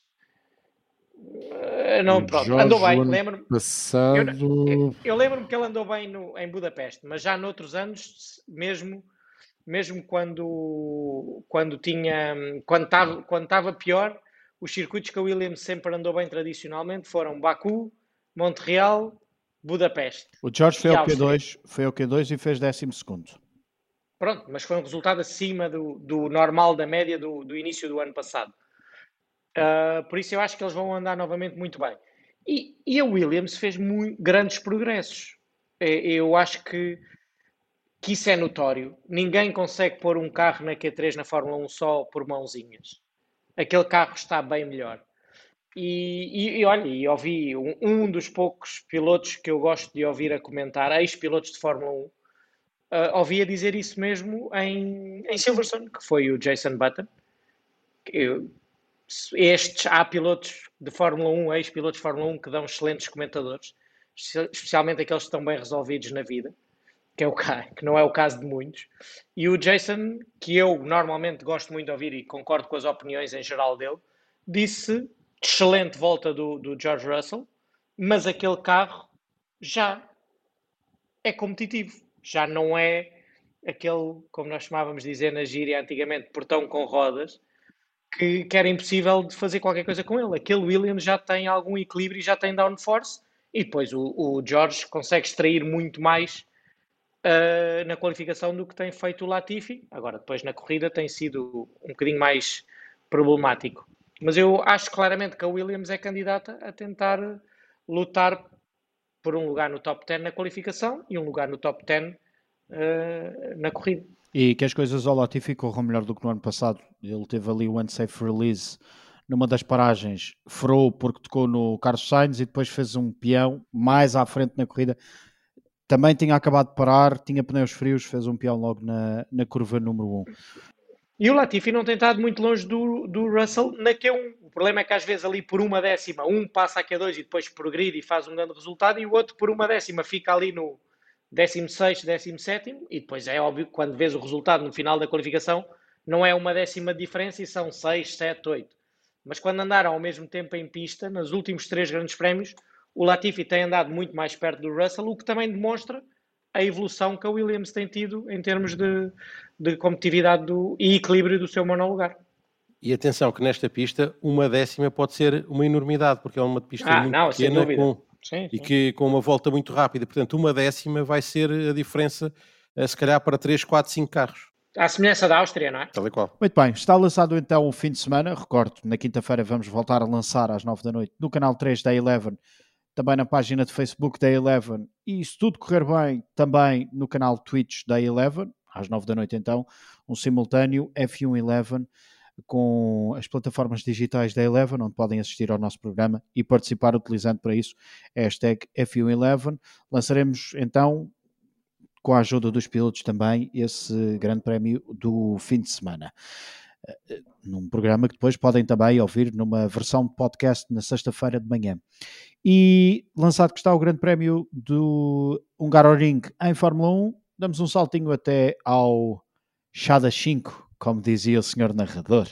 Uh, não, O pronto, Jorge, andou bem, o ano lembro-me. passado... Eu, eu, eu lembro-me que ele andou bem no, em Budapeste, mas já noutros anos, mesmo, mesmo quando, quando tinha, quando estava quando estava pior, os circuitos que a Williams sempre andou bem tradicionalmente foram Baku, Montreal, Budapeste. O George foi E ao Q Áustria. dois, foi ao Q dois e fez décimo segundo. Pronto, mas foi um resultado acima do, do normal, da média do, do início do ano passado. Uh, por isso eu acho que eles vão andar novamente muito bem. E, e a Williams fez muito, grandes progressos. Eu acho que, que isso é notório. Ninguém consegue pôr um carro na Q três na Fórmula um só por mãozinhas. Aquele carro está bem melhor. E, e, e olha, e ouvi um, um dos poucos pilotos que eu gosto de ouvir a comentar, ex-pilotos de Fórmula um, uh, ouvi a dizer isso mesmo em, em Silverstone, que foi o Jason Button. Eu, Estes, há pilotos de Fórmula um, ex-pilotos de Fórmula um, que dão excelentes comentadores, especialmente aqueles que estão bem resolvidos na vida, que, é o, que não é o caso de muitos. E o Jason, que eu normalmente gosto muito de ouvir e concordo com as opiniões em geral dele, disse excelente volta do, do George Russell, mas aquele carro já é competitivo, já não é aquele, como nós chamávamos de dizer na gíria antigamente, portão com rodas, que, que era impossível de fazer qualquer coisa com ele. Aquele Williams já tem algum equilíbrio e já tem downforce, e depois o, o George consegue extrair muito mais uh, na qualificação do que tem feito o Latifi. Agora, depois na corrida tem sido um bocadinho mais problemático. Mas eu acho claramente que a Williams é candidata a tentar lutar por um lugar no top dez na qualificação e um lugar no top dez uh, na corrida. E que as coisas ao Latifi corram melhor do que no ano passado. Ele teve ali o unsafe release numa das paragens, furou porque tocou no Carlos Sainz e depois fez um peão mais à frente na corrida. Também tinha acabado de parar, tinha pneus frios, fez um peão logo na, na curva número um. E o Latifi não tem estado muito longe do, do Russell na Q um. O problema é que às vezes ali por uma décima, um passa a Q dois e depois progride e faz um grande resultado, e o outro por uma décima fica ali no décimo sexto, décimo sétimo, e depois é óbvio que quando vês o resultado no final da qualificação não é uma décima de diferença e são seis, sete, oito. Mas quando andaram ao mesmo tempo em pista, nos últimos três grandes prémios, o Latifi tem andado muito mais perto do Russell, o que também demonstra a evolução que a Williams tem tido em termos de, de competitividade do, e equilíbrio do seu monolugar. E atenção que nesta pista uma décima pode ser uma enormidade, porque é uma pista ah, muito não, pequena com, sim, e sim. que com uma volta muito rápida. Portanto, uma décima vai ser a diferença, se calhar, para três, quatro, cinco carros. À semelhança da Áustria, não é? Tal e qual. Muito bem, está lançado então o fim de semana. Recordo, na quinta-feira vamos voltar a lançar às nove da noite no canal três da Eleven, também na página de Facebook da Eleven, e se tudo correr bem, também no canal Twitch da Eleven, às nove da noite então, um simultâneo F um Eleven com as plataformas digitais da Eleven, onde podem assistir ao nosso programa e participar utilizando para isso a hashtag F um Eleven. Lançaremos então, com a ajuda dos pilotos também, esse grande prémio do fim de semana. Num programa que depois podem também ouvir numa versão de podcast na sexta-feira de manhã. E lançado que está o grande prémio do Hungaroring em Fórmula um, damos um saltinho até ao chá das cinco, como dizia o senhor narrador.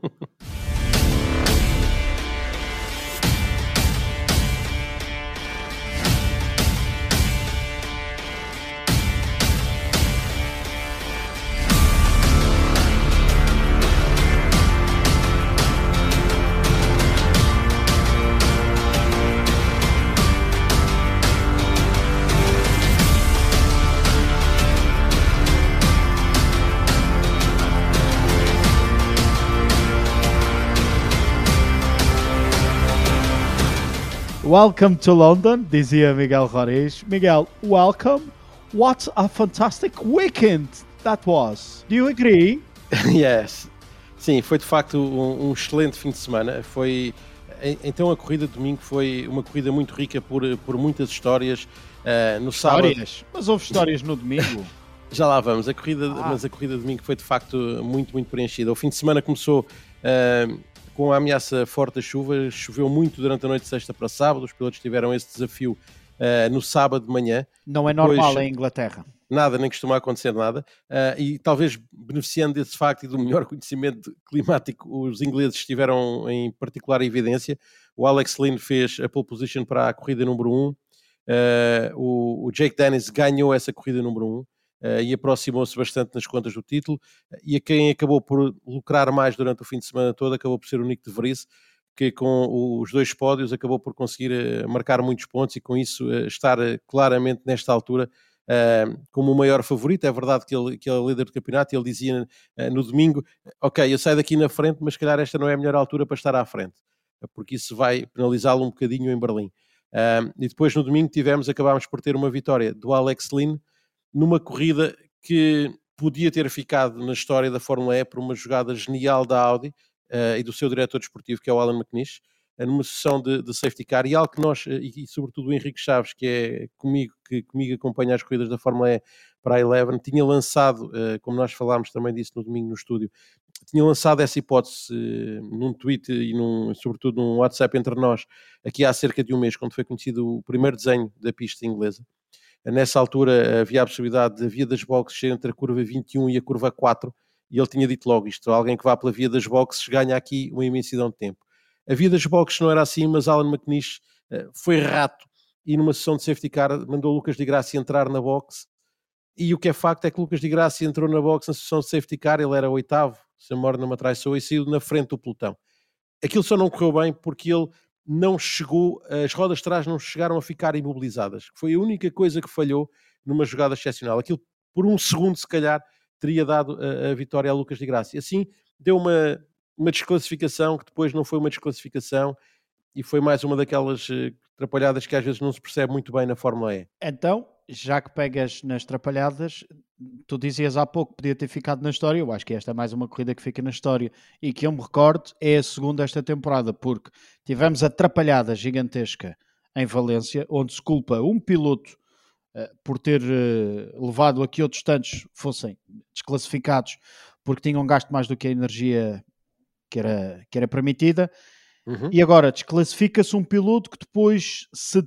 Welcome to London, dizia Miguel Roriz. Miguel, welcome. What a fantastic weekend that was. Do you agree? Yes. Sim, foi de facto um, um excelente fim de semana. Foi, então a corrida de domingo foi uma corrida muito rica por, por muitas histórias. Uh, no Histórias? sábado... Mas houve histórias no domingo? Já lá vamos. A corrida, ah. Mas a corrida de domingo foi de facto muito, muito preenchida. O fim de semana começou... Uh, com a ameaça forte da chuva, choveu muito durante a noite de sexta para sábado, os pilotos tiveram esse desafio uh, no sábado de manhã. Não é normal Depois, em Inglaterra. Nada, nem costuma acontecer nada, uh, e talvez beneficiando desse facto e do melhor conhecimento climático, os ingleses estiveram em particular evidência. O Alex Lynn fez a pole position para a corrida número um, uh, o, o Jake Dennis ganhou essa corrida número um, Uh, e aproximou-se bastante nas contas do título, uh, e a quem acabou por lucrar mais durante o fim de semana todo acabou por ser o Nick de Vries, que com os dois pódios acabou por conseguir uh, marcar muitos pontos e com isso uh, estar uh, claramente nesta altura uh, como o maior favorito. É verdade que ele, que ele é líder do campeonato, e ele dizia uh, no domingo, ok, eu saio daqui na frente, mas se calhar esta não é a melhor altura para estar à frente, uh, porque isso vai penalizá-lo um bocadinho em Berlim. Uh, e depois no domingo tivemos, acabámos por ter uma vitória do Alex Lynn, numa corrida que podia ter ficado na história da Fórmula E por uma jogada genial da Audi uh, e do seu diretor desportivo, que é o Alan McNish, uh, numa sessão de, de safety car, e algo que nós, uh, e, e sobretudo o Henrique Chaves, que é comigo, que comigo acompanha as corridas da Fórmula E para a Eleven, tinha lançado, uh, como nós falámos também disso no domingo no estúdio, tinha lançado essa hipótese uh, num tweet e num, sobretudo num WhatsApp entre nós, aqui há cerca de um mês, quando foi conhecido o primeiro desenho da pista inglesa. Nessa altura havia a possibilidade da via das boxes ser entre a curva vinte e um e a curva quatro, e ele tinha dito logo isto: alguém que vá pela via das boxes ganha aqui uma imensidão de tempo. A via das boxes não era assim, mas Alan McNish uh, foi rato e numa sessão de safety car mandou o Lucas Di Grassi entrar na box E o que é facto é que Lucas Di Grassi entrou na box na sessão de safety car, ele era o oitavo, se a memória não me atraiçoou, e saiu na frente do pelotão. Aquilo só não correu bem porque ele não chegou, as rodas de trás não chegaram a ficar imobilizadas. Foi a única coisa que falhou numa jogada excepcional. Aquilo, por um segundo, se calhar, teria dado a, a vitória a Lucas Di Grassi. Assim, deu uma, uma desclassificação que depois não foi uma desclassificação e foi mais uma daquelas uh, atrapalhadas que às vezes não se percebe muito bem na Fórmula E. Então, já que pegas nas atrapalhadas, tu dizias há pouco que podia ter ficado na história, eu acho que esta é mais uma corrida que fica na história e que eu me recordo é a segunda esta temporada, porque tivemos a atrapalhada gigantesca em Valência, onde se culpa um piloto uh, por ter uh, levado a que outros tantos fossem desclassificados porque tinham gasto mais do que a energia que era, que era permitida. Uhum. E agora desclassifica-se um piloto que depois se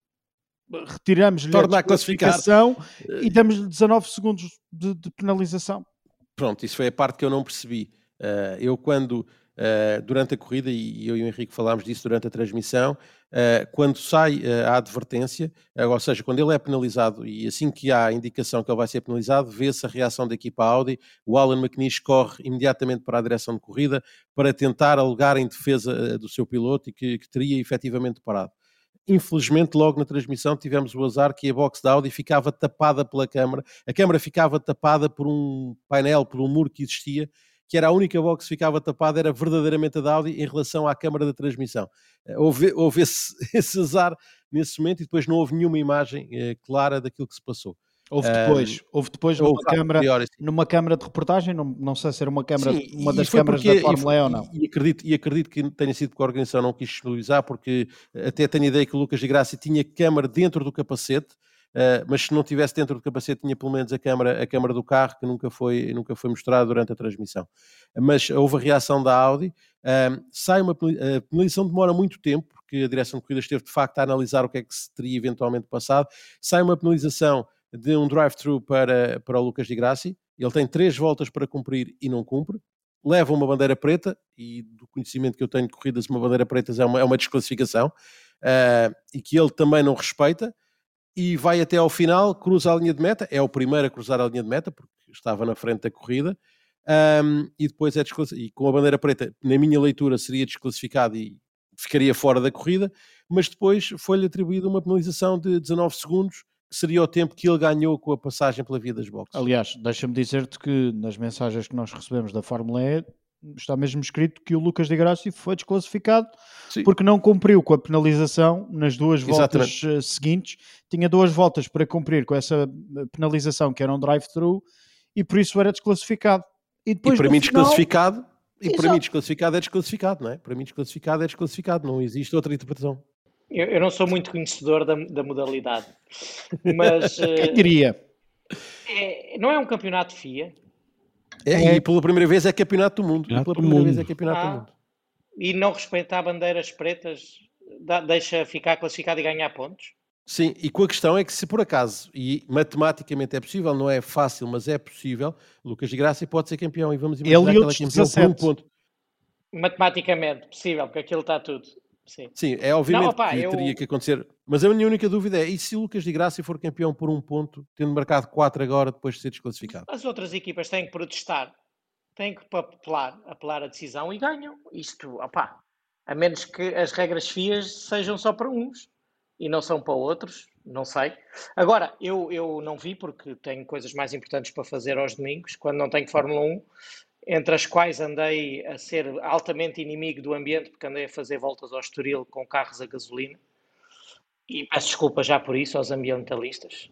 retiramos-lhe a desclassificação e damos-lhe dezanove segundos de, de penalização. Pronto, isso foi a parte que eu não percebi. Uh, eu quando, uh, durante a corrida, e eu e o Henrique falámos disso durante a transmissão, uh, quando sai uh, a advertência, uh, ou seja, quando ele é penalizado e assim que há a indicação que ele vai ser penalizado, vê-se a reação da equipa Audi, o Alan McNish corre imediatamente para a direção de corrida para tentar alegar em defesa uh, do seu piloto e que, que teria efetivamente parado. Infelizmente, logo na transmissão tivemos o azar que a box da Audi ficava tapada pela câmara, a câmara ficava tapada por um painel, por um muro que existia, que era a única box que ficava tapada, era verdadeiramente a da Audi em relação à câmara da transmissão. Houve, houve esse, esse azar nesse momento e depois não houve nenhuma imagem eh, clara daquilo que se passou. Houve depois, um, houve depois numa, houve, câmara, pior, assim. numa câmara de reportagem, não, não sei se era uma, câmara, Sim, uma das câmaras porque, da Fórmula E ou não. E acredito, e acredito que tenha sido porque a organização não quis disponibilizar, porque até tenho a ideia que o Lucas Di Grassi tinha câmara dentro do capacete, uh, mas se não tivesse dentro do capacete tinha pelo menos a câmara, a câmara do carro, que nunca foi, nunca foi mostrada durante a transmissão. Mas houve a reação da Audi, uh, sai uma a penalização demora muito tempo, porque a direção de corrida esteve de facto a analisar o que é que se teria eventualmente passado, sai uma penalização de um drive-thru para, para o Lucas Di Grassi, ele tem três voltas para cumprir e não cumpre, leva uma bandeira preta, e do conhecimento que eu tenho de corridas, uma bandeira preta é uma, é uma desclassificação, uh, e que ele também não respeita, e vai até ao final, cruza a linha de meta, é o primeiro a cruzar a linha de meta, porque estava na frente da corrida, um, e depois é desclassificado, e com a bandeira preta, na minha leitura, seria desclassificado e ficaria fora da corrida, mas depois foi-lhe atribuída uma penalização de dezanove segundos, que seria o tempo que ele ganhou com a passagem pela via das boxes. Aliás, deixa-me dizer-te que nas mensagens que nós recebemos da Fórmula E está mesmo escrito que o Lucas Di Grassi foi desclassificado Sim. porque não cumpriu com a penalização nas duas voltas Exatamente. seguintes. Tinha duas voltas para cumprir com essa penalização que era um drive-thru e por isso era desclassificado. E, depois, e para mim final... desclassificado e Exato. para mim desclassificado é desclassificado, não é? Para mim desclassificado é desclassificado, não existe outra interpretação. Eu, eu não sou muito conhecedor da, da modalidade, mas... Quem diria? É, não é um campeonato F I A? É, é. E pela primeira vez é campeonato do mundo. Campeonato e pela do primeira mundo. vez é campeonato ah, do mundo. E não respeitar bandeiras pretas dá, deixa ficar classificado e ganhar pontos? Sim, e com a questão é que se por acaso, e matematicamente é possível, não é fácil, mas é possível, Lucas Di Grassi pode ser campeão e vamos imaginar ele que ele é campeão por um ponto. Matematicamente possível, porque aquilo está tudo. Sim. Sim, é obviamente não, opa, que eu... teria que acontecer, mas a minha única dúvida é, e se o Lucas Di Grassi for campeão por um ponto, tendo marcado quatro agora depois de ser desclassificado? As outras equipas têm que protestar, têm que apelar, apelar a decisão e ganham. Isto, opa, a menos que as regras F I A sejam só para uns e não são para outros, não sei. Agora, eu, eu não vi porque tenho coisas mais importantes para fazer aos domingos, quando não tenho Fórmula um, entre as quais andei a ser altamente inimigo do ambiente, porque andei a fazer voltas ao Estoril com carros a gasolina. E peço desculpa já por isso aos ambientalistas.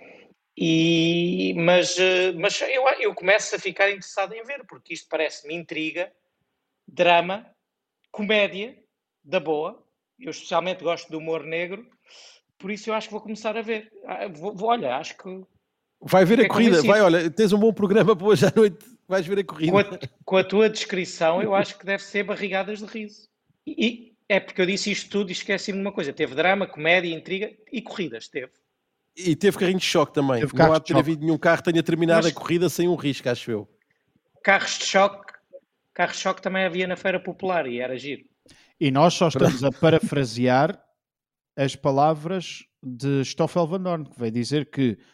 E, mas mas eu, eu começo a ficar interessado em ver, porque isto parece-me intriga, drama, comédia, da boa. Eu especialmente gosto do humor negro, por isso eu acho que vou começar a ver. Vou, vou, olha, acho que... Vai ver a corrida, convencido. vai, olha, tens um bom programa para hoje à noite, vais ver a corrida. Com a, com a tua descrição, eu acho que deve ser barrigadas de riso. E, e é porque eu disse isto tudo e esqueci-me de uma coisa. Teve drama, comédia, intriga e corridas, teve. E teve carrinho de choque também. Teve não há de ter havido nenhum carro que tenha terminado Mas, a corrida sem um risco, acho eu. Carros de choque, carros de choque também havia na Feira Popular e era giro. E nós só estamos a parafrasear as palavras de Stoffel Vandoorne, que veio dizer que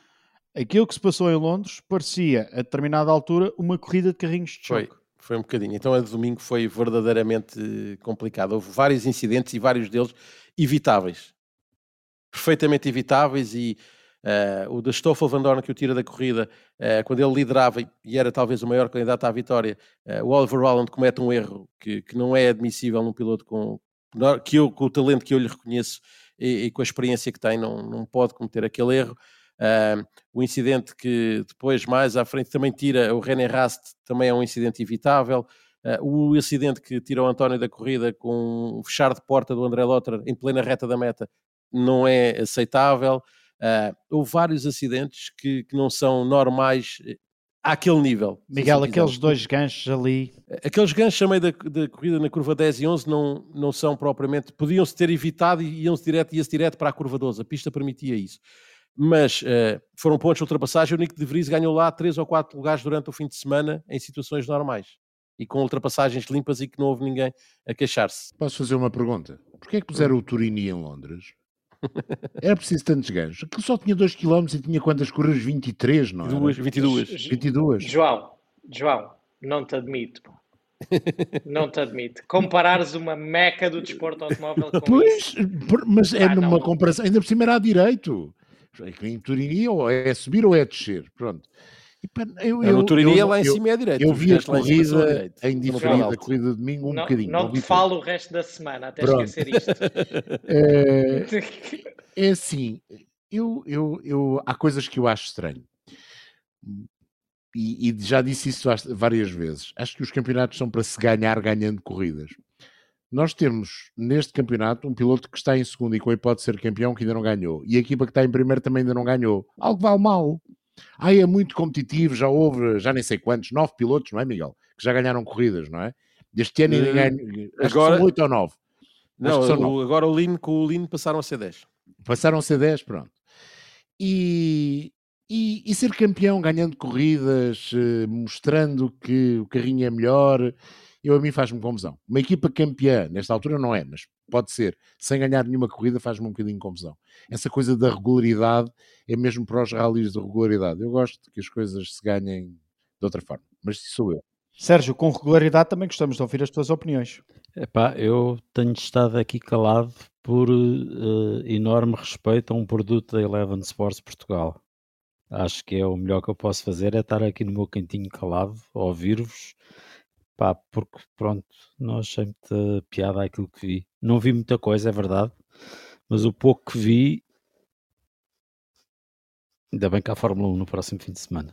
aquilo que se passou em Londres parecia, a determinada altura, uma corrida de carrinhos de choque. Foi, foi um bocadinho. Então a de domingo foi verdadeiramente complicada. Houve vários incidentes e vários deles evitáveis. Perfeitamente evitáveis e uh, o da Stoffel Van Dorn que o tira da corrida, uh, quando ele liderava e era talvez o maior candidato à vitória, uh, o Oliver Rowland comete um erro que, que não é admissível num piloto com, que eu, com o talento que eu lhe reconheço e, e com a experiência que tem, não, não pode cometer aquele erro. Uh, o incidente que depois mais à frente também tira o René Rast, também é um incidente evitável. Uh, o incidente que tira o António da corrida com o fechar de porta do André Lotterer em plena reta da meta não é aceitável. Uh, houve vários acidentes que, que não são normais àquele nível. Miguel, aqueles dois ganchos ali... Aqueles ganchos a meio da, da corrida na curva dez e onze não, não são propriamente... Podiam-se ter evitado e iam-se direto, ia-se direto para a curva doze. A pista permitia isso. Mas uh, foram pontos de ultrapassagem. O Nick de Vries ganhou lá três ou quatro lugares durante o fim de semana em situações normais. E com ultrapassagens limpas e que não houve ninguém a queixar-se. Posso fazer uma pergunta? Porquê é que puseram o Turini em Londres? Era preciso tantos ganchos. Aquilo só tinha dois quilómetros e tinha quantas curvas? vinte e três, não é? vinte e duas. vinte e duas. João, João, não te admito. Pô. Não te admito. Comparares uma meca do desporto automóvel com pois, isso. Mas é ah, numa não. comparação. Ainda por cima era à direito. Em Turini ou é subir ou é descer. Pronto. Eu, eu, no Turini é lá em eu, cima é à direita. Eu vi a corrida em, em diferente da corrida de domingo um não, bocadinho. Não te falo o resto da semana até Pronto. esquecer isto. é, é assim, eu, eu, eu, há coisas que eu acho estranho. E, e já disse isso várias vezes. Acho que os campeonatos são para se ganhar ganhando corridas. Nós temos neste campeonato um piloto que está em segundo e com a hipótese de ser campeão que ainda não ganhou. E a equipa que está em primeiro também ainda não ganhou. Algo vale mal. Ah, é muito competitivo, já houve, já nem sei quantos, nove pilotos, não é, Miguel? Que já ganharam corridas, não é? Este ano ainda ganham, acho agora, que são oito ou nove. Não, o, agora o Lino, com o Lino passaram a ser dez. Passaram a ser dez, pronto. E, e, e ser campeão ganhando corridas, mostrando que o carrinho é melhor, eu, a mim faz-me confusão. Uma equipa campeã, nesta altura não é, mas pode ser, sem ganhar nenhuma corrida, faz-me um bocadinho de confusão. Essa coisa da regularidade é mesmo para os rallies de regularidade. Eu gosto que as coisas se ganhem de outra forma, mas isso sou eu. Sérgio, com regularidade também gostamos de ouvir as tuas opiniões. Epá, eu tenho estado aqui calado por uh, enorme respeito a um produto da Eleven Sports Portugal. Acho que é o melhor que eu posso fazer, é estar aqui no meu cantinho calado, a ouvir-vos. Pá, porque pronto, não achei muita piada aquilo que vi. Não vi muita coisa, é verdade, mas o pouco que vi, ainda bem que há Fórmula um no próximo fim de semana.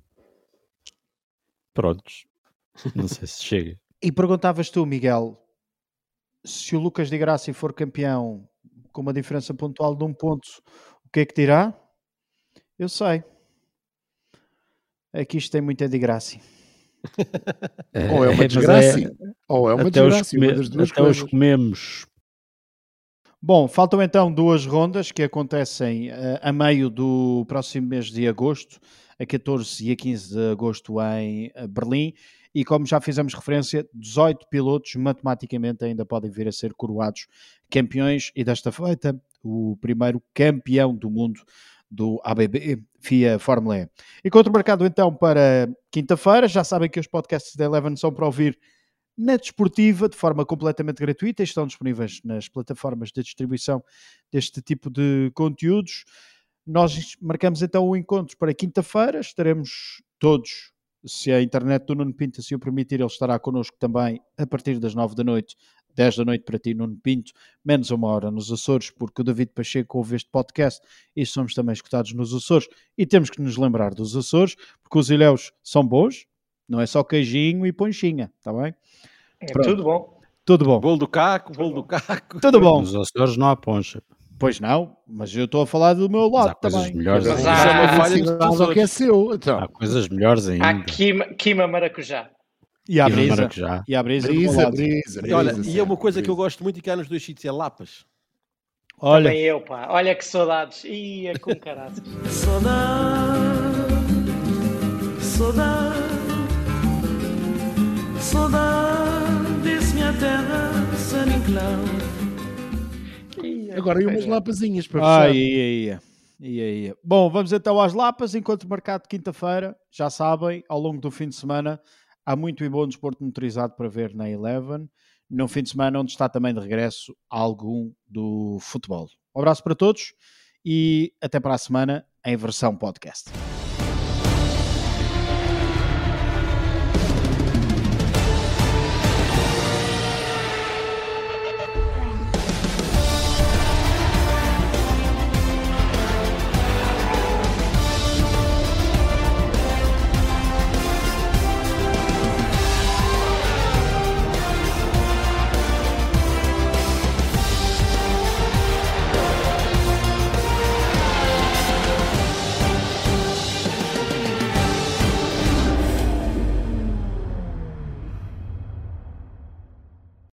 Prontos, não sei se chega. E perguntavas tu, Miguel, se o Lucas Di Grassi for campeão com uma diferença pontual de um ponto, o que é que dirá? Eu sei. É que isto tem muita Di Grassi. É, ou é uma desgraça, é, ou é uma desgraça, uma das duas até coisas. Os comemos. Bom, faltam então duas rondas que acontecem uh, a meio do próximo mês de agosto, a catorze e a quinze de agosto em uh, Berlim, e como já fizemos referência, dezoito pilotos matematicamente ainda podem vir a ser coroados campeões, e desta feita o primeiro campeão do mundo do A B B F I A Fórmula E. Encontro marcado então para quinta-feira. Já sabem que os podcasts da Eleven são para ouvir na Desportiva, de forma completamente gratuita, e estão disponíveis nas plataformas de distribuição deste tipo de conteúdos. Nós marcamos então o encontro para quinta-feira. Estaremos todos, se a internet do Nuno Pinto assim o permitir, ele estará connosco também a partir das nove da noite, dez da noite para ti, Nuno Pinto, menos uma hora nos Açores, porque o David Pacheco ouve este podcast e somos também escutados nos Açores, e temos que nos lembrar dos Açores, porque os ilhéus são bons, não é só queijinho e ponchinha, está bem? É tudo bom. Tudo bom. Bolo do caco, bolo do caco. Tudo bom. Nos Açores não há poncha. Pois não, mas eu estou a falar do meu lado há coisas também. melhores Mas ainda. há- Isso é uma falha dos Cidade ao que é Açores. seu, então. Há coisas melhores ainda. Há quima, quima maracujá. E à E no brisa. maracujá. E à brisa. do meu Brisa, lado. brisa, E olha, brisa, e é uma sempre, coisa que eu brisa. gosto muito e que há nos dois sítios, é lapas. Olha, Também eu, pá. Olha que saudades. Ia com caralho. Saudade, saudade, saudade, disse minha terra, San Inclau. Agora, e umas lapazinhas para ai, fechar. ai, ai. E aí? Bom, vamos então às lapas, encontro marcado quinta-feira. Já sabem, ao longo do fim de semana há muito e bom desporto motorizado para ver na Eleven. Num fim de semana onde está também de regresso algum do futebol. Um abraço para todos e até para a semana em versão podcast.